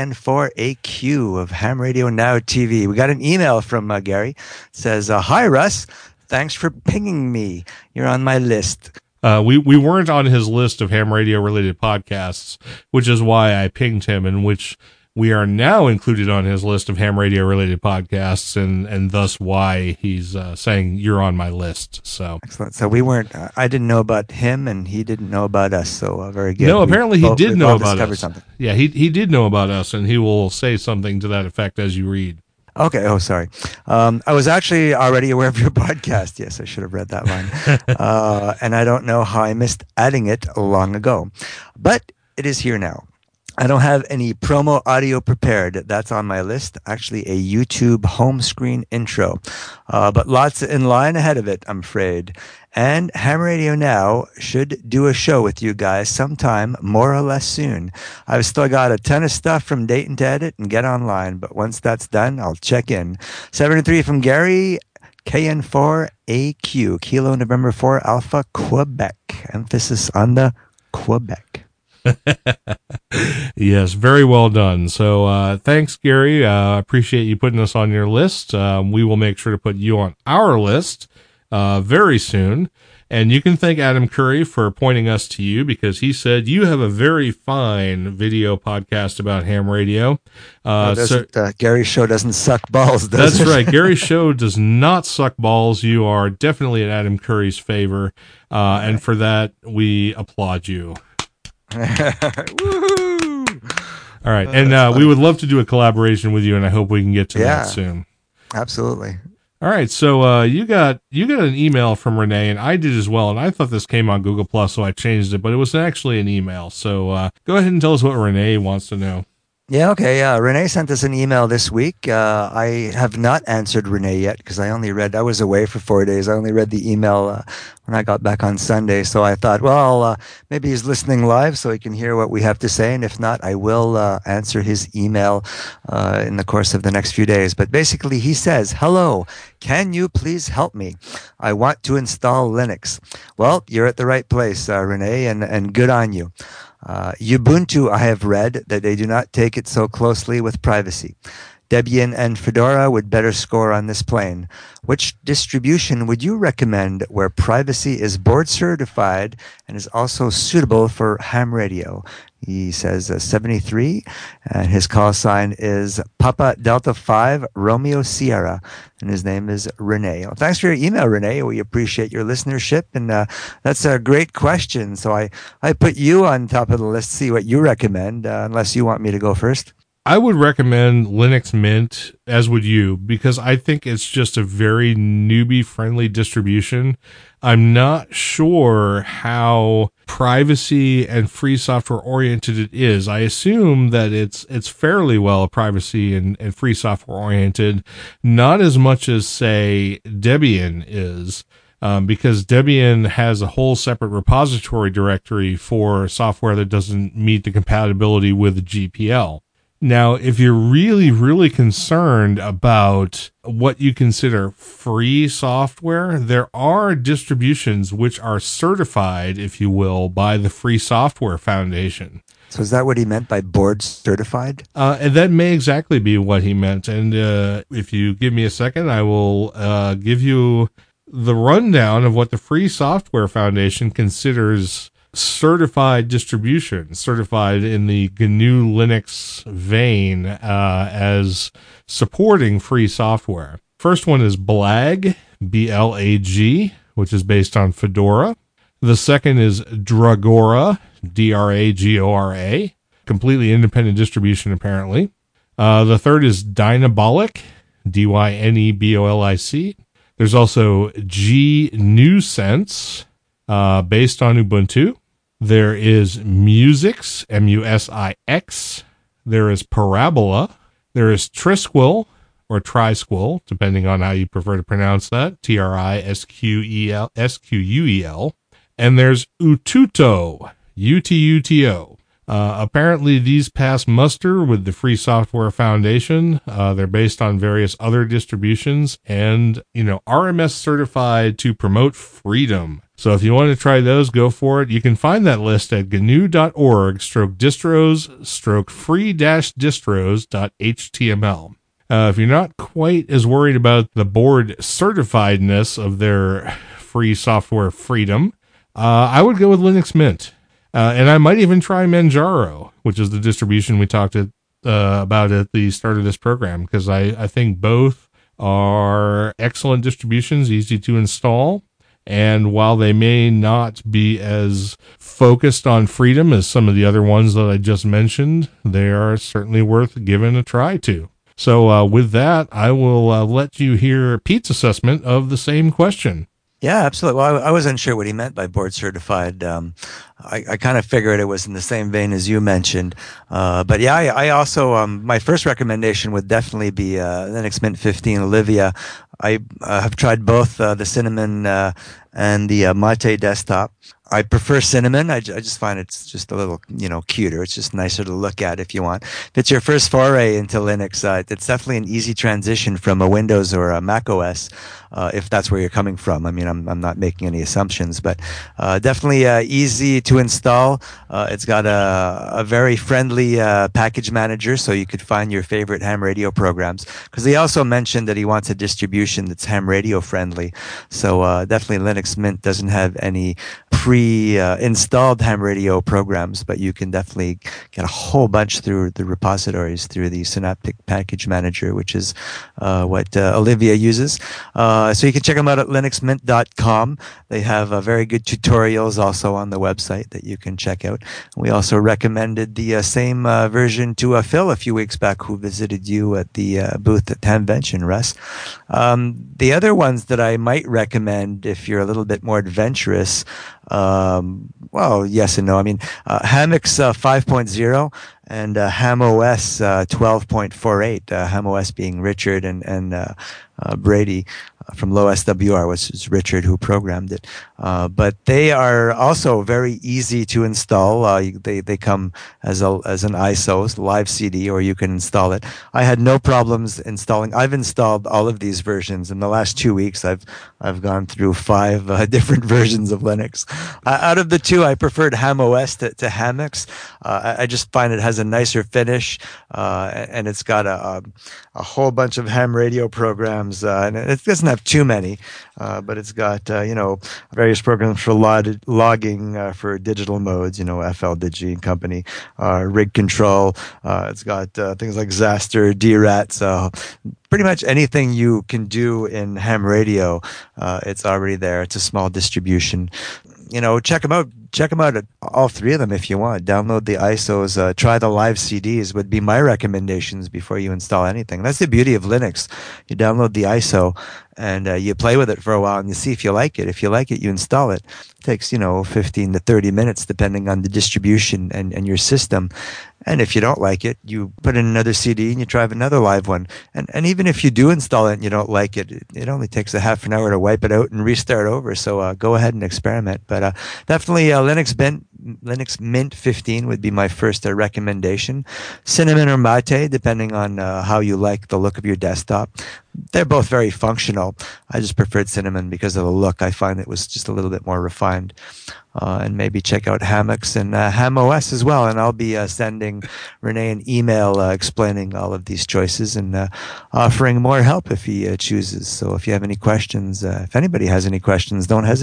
KN4AQ of Ham Radio Now TV. We got an email from Gary. It says, "Hi Russ, thanks for pinging me. You're on my list." We weren't on his list of ham radio related podcasts, which is why I pinged him, and which we are now included on his list of ham radio related podcasts, and thus why he's saying you're on my list. So excellent. So we weren't. I didn't know about him, and he didn't know about us. So very good. No, apparently he did know about us. Something. Yeah, he did know about us, and he will say something to that effect as you read. Okay. Oh, sorry. I was actually already aware of your podcast. Yes, I should have read that line. And I don't know how I missed adding it long ago, but it is here now. I don't have any promo audio prepared. That's on my list. Actually, a YouTube home screen intro. But lots in line ahead of it, I'm afraid. And Ham Radio Now should do a show with you guys sometime more or less soon. I've still got a ton of stuff from Dayton to edit and get online, but once that's done, I'll check in. 73 from Gary, KN4AQ, Kilo November 4 Alpha, Quebec. Emphasis on the Quebec. Yes, very well done. So thanks, Gary. Appreciate you putting us on your list. We will make sure to put you on our list very soon. And you can thank Adam Curry for pointing us to you, because he said you have a very fine video podcast about ham radio. Gary's show doesn't suck balls, does That's it? right. Gary's show does not suck balls. You are definitely in Adam Curry's favor. And for that, we applaud you. Woohoo! All right. And we would love to do a collaboration with you, and I hope we can get to that soon. Absolutely. All right. So you got an email from Renee, and I did as well, and I thought this came on Google Plus, so I changed it, but it was actually an email. So go ahead and tell us what Renee wants to know. Yeah, okay. Renee sent us an email this week. I have not answered Renee yet because I was away for 4 days. I only read the email when I got back on Sunday. So I thought, well, maybe he's listening live so he can hear what we have to say. And if not, I will answer his email in the course of the next few days. But basically, he says, "Hello, can you please help me? I want to install Linux." Well, you're at the right place, Renee, and good on you. Ubuntu, I have read that they do not take it so closely with privacy. Debian and Fedora would better score on this plane. Which distribution would you recommend where privacy is board certified and is also suitable for ham radio? He says 73, and his call sign is Papa Delta 5 Romeo Sierra, and his name is Renee. Well, thanks for your email, Renee. We appreciate your listenership, and that's a great question. So I put you on top of the list to see what you recommend, unless you want me to go first. I would recommend Linux Mint, as would you, because I think it's just a very newbie-friendly distribution. I'm not sure how privacy and free software oriented it is. I assume that it's fairly well privacy and free software oriented, not as much as, say, Debian is. Because Debian has a whole separate repository directory for software that doesn't meet the compatibility with the GPL. Now, if you're really, really concerned about what you consider free software, there are distributions which are certified, if you will, by the Free Software Foundation. So is that what he meant by board certified? And that may exactly be what he meant. And if you give me a second, I will give you the rundown of what the Free Software Foundation considers certified distributions, certified in the GNU Linux vein as supporting free software. First one is Blag, B-L-A-G, which is based on Fedora. The second is Dragora, D-R-A-G-O-R-A, completely independent distribution apparently. The third is Dynabolic, D-Y-N-E-B-O-L-I-C. There's also GNuSense, based on Ubuntu. There is Musix, M-U-S-I-X. There is Parabola. There is Trisquel, or Trisquel, depending on how you prefer to pronounce that, T-R-I-S-Q-U-E-L. And there's Ututo, U-T-U-T-O. Apparently these pass muster with the Free Software Foundation. They're based on various other distributions and, RMS certified to promote freedom. So if you want to try those, go for it. You can find that list at gnu.org/distros-free-distros.html. If you're not quite as worried about the board certifiedness of their free software freedom, I would go with Linux Mint. And I might even try Manjaro, which is the distribution we talked about at the start of this program, because I think both are excellent distributions, easy to install. And while they may not be as focused on freedom as some of the other ones that I just mentioned, they are certainly worth giving a try to. So with that, I will let you hear Pete's assessment of the same question. Yeah, absolutely. Well, I wasn't sure what he meant by board certified. I kind of figured it was in the same vein as you mentioned. But yeah, I also, my first recommendation would definitely be Linux Mint 15 Olivia. I have tried both the Cinnamon and the Mate desktop. I prefer Cinnamon. I just find it's just a little, cuter. It's just nicer to look at if you want. If it's your first foray into Linux, it's definitely an easy transition from a Windows or a Mac OS, if that's where you're coming from. I mean, I'm not making any assumptions, but definitely easy to install. It's got a very friendly package manager, so you could find your favorite ham radio programs. Because he also mentioned that he wants a distribution that's ham radio friendly. So definitely Linux Mint doesn't have any pre-installed ham radio programs, but you can definitely get a whole bunch through the repositories through the Synaptic Package Manager, which is what Olivia uses. So you can check them out at linuxmint.com. They have very good tutorials also on the website that you can check out. We also recommended the same version to Phil a few weeks back, who visited you at the booth at Hamvention, Russ. The other ones that I might recommend if you're a little bit more adventurous, well, yes and no. I mean, Hammix 5.0 and HamOS 12.48. HamOS being Richard and Brady from Low SWR, which is Richard who programmed it. But they are also very easy to install. They come as an ISO, live CD, or you can install it. I had no problems installing. I've installed all of these versions in the last 2 weeks. I've gone through 5 different versions of Linux. Out of the 2, I preferred HamOS to Hammix. I just find it has a nicer finish, and it's got a whole bunch of ham radio programs, and it doesn't have too many, but it's got various programs for logging for digital modes, FLDigi and company, rig control. It's got things like Zaster, DRAT. So pretty much anything you can do in ham radio, it's already there. It's a small distribution. Check them out. Check them out at all 3 of them if you want. Download the ISOs. Try the live CDs would be my recommendations before you install anything. That's the beauty of Linux. You download the ISO and you play with it for a while and you see if you like it. If you like it, you install it. It takes, 15 to 30 minutes depending on the distribution and your system. And if you don't like it, you put in another CD and you try another live one. And even if you do install it and you don't like it, it only takes a half an hour to wipe it out and restart over. So go ahead and experiment. But definitely Linux Mint 15 would be my first recommendation. Cinnamon or Mate, depending on how you like the look of your desktop. They're both very functional. I just preferred Cinnamon because of the look. I find it was just a little bit more refined. And maybe check out Hammix and HamOS as well. And I'll be sending Renee an email explaining all of these choices and offering more help if he chooses. So if you have any questions, if anybody has any questions, don't hesitate.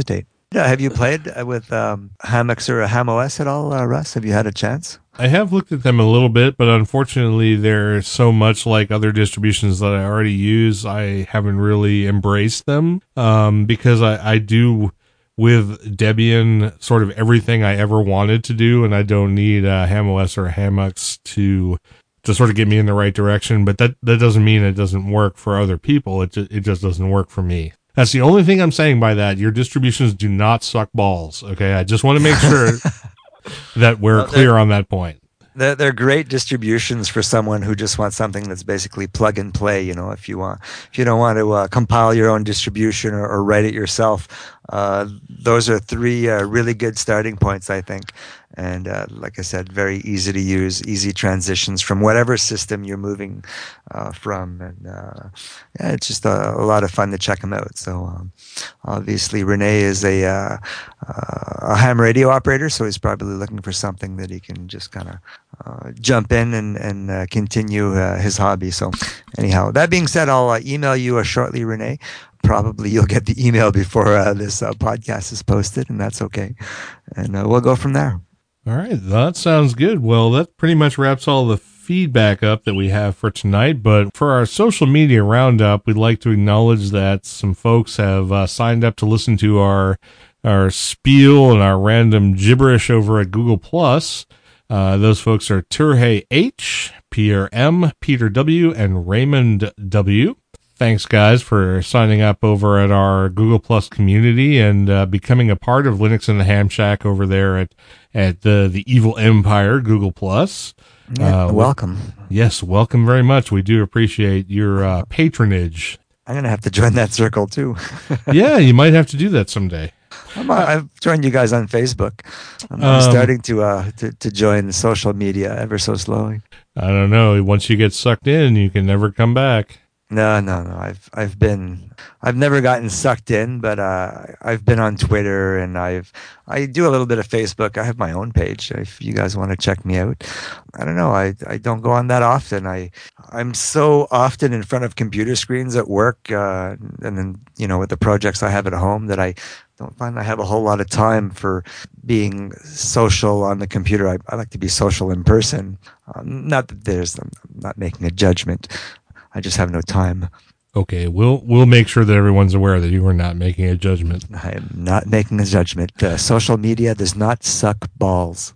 Yeah, have you played with Hammocks or HamOS at all, Russ? Have you had a chance? I have looked at them a little bit, but unfortunately they're so much like other distributions that I already use. I haven't really embraced them because I do with Debian sort of everything I ever wanted to do, and I don't need HamOS or Hammocks to sort of get me in the right direction. But that doesn't mean it doesn't work for other people. It just doesn't work for me. That's the only thing I'm saying by that. Your distributions do not suck balls. Okay, I just want to make sure that we're clear on that point. They're great distributions for someone who just wants something that's basically plug and play. You know, if you don't want to compile your own distribution or write it yourself, those are three really good starting points, I think. And like I said, very easy to use, easy transitions from whatever system you're moving from. And yeah, it's just a lot of fun to check them out. So obviously, Rene is a ham radio operator, so he's probably looking for something that he can just kind of jump in and continue his hobby. So anyhow, that being said, I'll email you shortly, Rene. Probably you'll get the email before this podcast is posted, and that's okay. And we'll go from there. All right, that sounds good. Well, that pretty much wraps all the feedback up that we have for tonight. But for our social media roundup, we'd like to acknowledge that some folks have signed up to listen to our spiel and our random gibberish over at Google+. Those folks are Turhey H, Pierre M, Peter W, and Raymond W. Thanks, guys, for signing up over at our Google Plus community and becoming a part of Linux in the Ham Shack over there at the Evil Empire Google Plus. Yeah, welcome. Yes, welcome very much. We do appreciate your patronage. I'm going to have to join that circle, too. Yeah, you might have to do that someday. I've joined you guys on Facebook. I'm starting to join social media ever so slowly. I don't know. Once you get sucked in, you can never come back. No. I've never gotten sucked in, but I've been on Twitter and I do a little bit of Facebook. I have my own page if you guys want to check me out. I don't know. I don't go on that often. I'm so often in front of computer screens at work, and then with the projects I have at home that I don't find I have a whole lot of time for being social on the computer. I like to be social in person. I'm not making a judgment. I just have no time. Okay, we'll make sure that everyone's aware that you are not making a judgment. I am not making a judgment. Social media does not suck balls.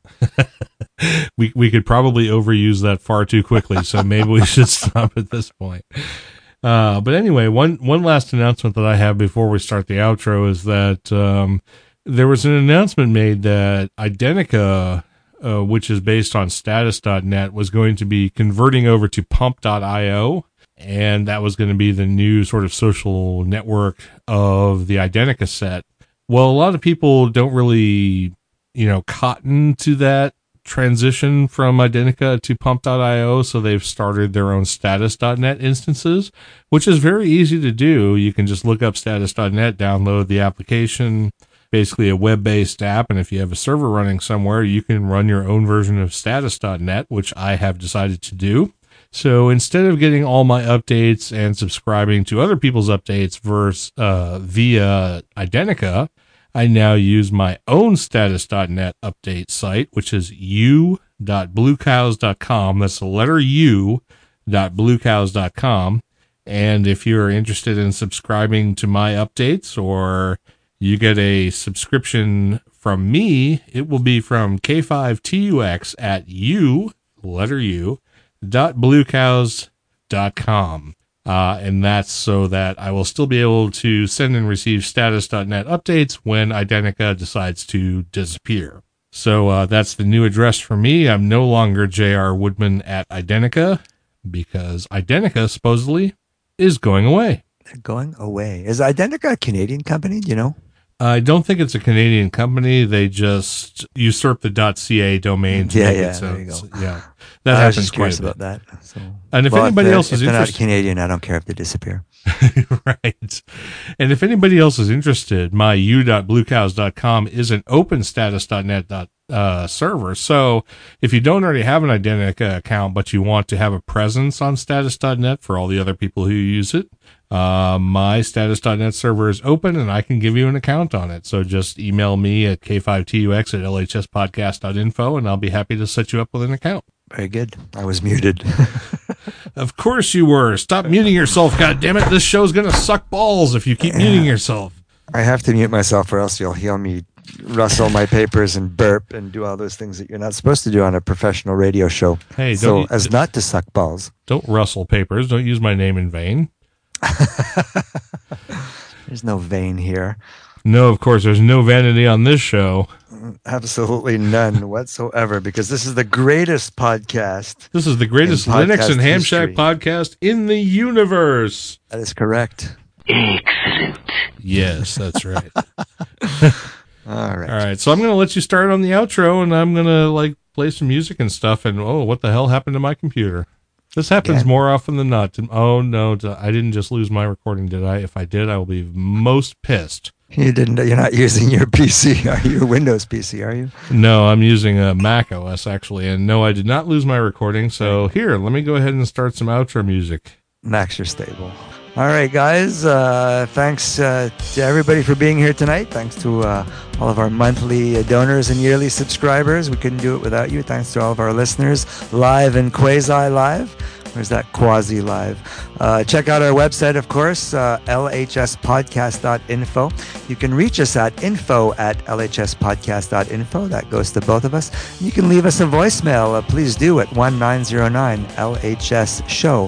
We could probably overuse that far too quickly, so maybe we should stop at this point. But anyway, one last announcement that I have before we start the outro is that there was an announcement made that Identica, which is based on status.net, was going to be converting over to pump.io. And that was going to be the new sort of social network of the Identica set. Well, a lot of people don't really, cotton to that transition from Identica to pump.io, so they've started their own status.net instances, which is very easy to do. You can just look up status.net, download the application, basically a web-based app, and if you have a server running somewhere, you can run your own version of status.net, which I have decided to do. So instead of getting all my updates and subscribing to other people's updates via Identica, I now use my own status.net update site, which is u.bluecows.com. That's the letter u.bluecows.com. And if you're interested in subscribing to my updates or you get a subscription from me, it will be from K5TUX at u.bluecows.com. And that's so that I will still be able to send and receive status.net updates when Identica decides to disappear. So that's the new address for me. I'm no longer J.R. Woodman at Identica because Identica supposedly is going away. They're going away. Is Identica a Canadian company? Do you know? I don't think it's a Canadian company. They just usurp the .ca domain. Yeah, there you go. Yeah, that I was happens just curious quite a bit. about that. So, and if anybody else is if they're interested, not Canadian, I don't care if they disappear. Right. And if anybody else is interested, my u.bluecows.com is an open status.net server. So if you don't already have an Identica account, but you want to have a presence on status.net for all the other people who use it, my status.net server is open and I can give you an account on it. So just email me at k5tux@lhspodcast.info and I'll be happy to set you up with an account. Very good. I was muted. Of course you were. Stop muting yourself. God damn it. This show's going to suck balls if you keep muting yourself. I have to mute myself or else you'll hear me rustle my papers and burp and do all those things that you're not supposed to do on a professional radio show. Hey, as not to suck balls. Don't rustle papers. Don't use my name in vain. There's no vein here. No, of course, there's no vanity on this show. Absolutely none whatsoever, because this is the greatest podcast. This is the greatest Linux and Ham Shack history. podcast in the universe. That is correct. Excellent. Yes, that's right. All right. All right, so I'm going to let you start on the outro, and I'm going to play some music and stuff, and what the hell happened to my computer? This happens more often than not. Oh, no, I didn't just lose my recording, did I? If I did, I will be most pissed. You're not using your PC, are you? Your Windows PC, are you? No, I'm using a Mac OS, actually, and no, I did not lose my recording, so here, let me go ahead and start some outro music. Macs are stable. All right, guys. Thanks to everybody for being here tonight. Thanks to all of our monthly donors and yearly subscribers. We couldn't do it without you. Thanks to all of our listeners, live and quasi-live. Where's that quasi-live? Check out our website, of course, lhspodcast.info. You can reach us at info@lhspodcast.info. That goes to both of us. You can leave us a voicemail. Please do at 1909-LHS-SHOW,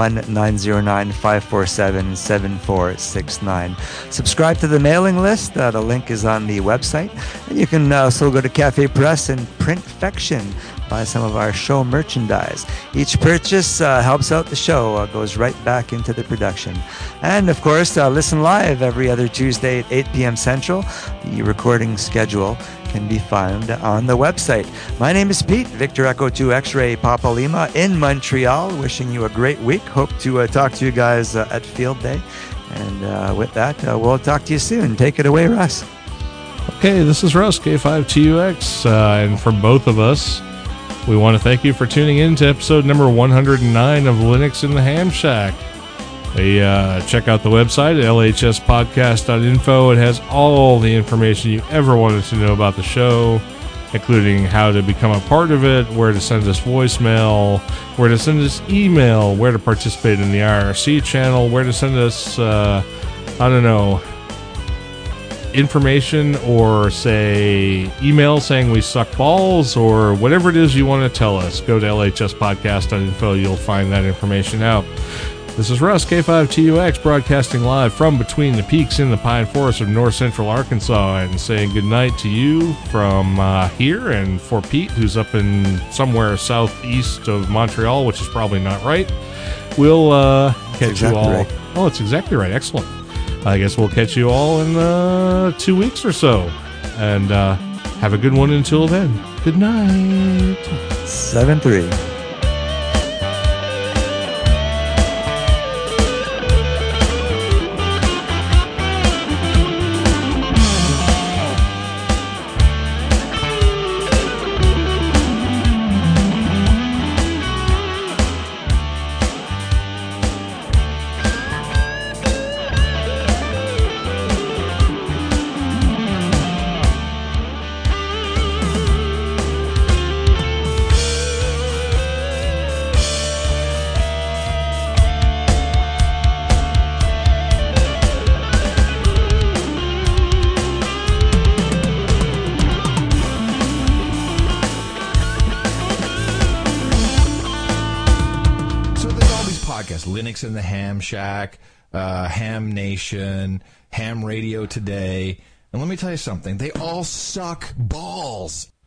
1909-547-7469. Subscribe to the mailing list. The link is on the website. And you can also go to Cafe Press and Printfection. Buy some of our show merchandise. Each purchase helps out the show, goes right back into the production. And, of course, listen live every other Tuesday at 8 p.m. Central. The recording schedule can be found on the website. My name is Pete, Victor Echo 2 X-Ray Papa Lima in Montreal. Wishing you a great week. Hope to talk to you guys at Field Day. And with that, we'll talk to you soon. Take it away, Russ. Okay, this is Russ, K5TUX, and for both of us, we want to thank you for tuning in to episode number 109 of Linux in the Ham Shack. Check out the website at lhspodcast.info. It has all the information you ever wanted to know about the show, including how to become a part of it, where to send us voicemail, where to send us email, where to participate in the IRC channel, where to send us, information or say email saying we suck balls or whatever it is you want to tell us. Go to lhspodcast.info. You'll find that information out. This is Russ, K5TUX, broadcasting live from between the peaks in the pine forest of north central Arkansas, and saying goodnight to you from here, and for Pete, who's up in somewhere southeast of Montreal, which is probably not right. We'll catch you all. Right. Oh, it's exactly right. Excellent. I guess we'll catch you all in 2 weeks or so. And have a good one until then. Good night. 7-3. Linux in the Ham Shack, Ham Nation, Ham Radio Today. And let me tell you something. They all suck balls.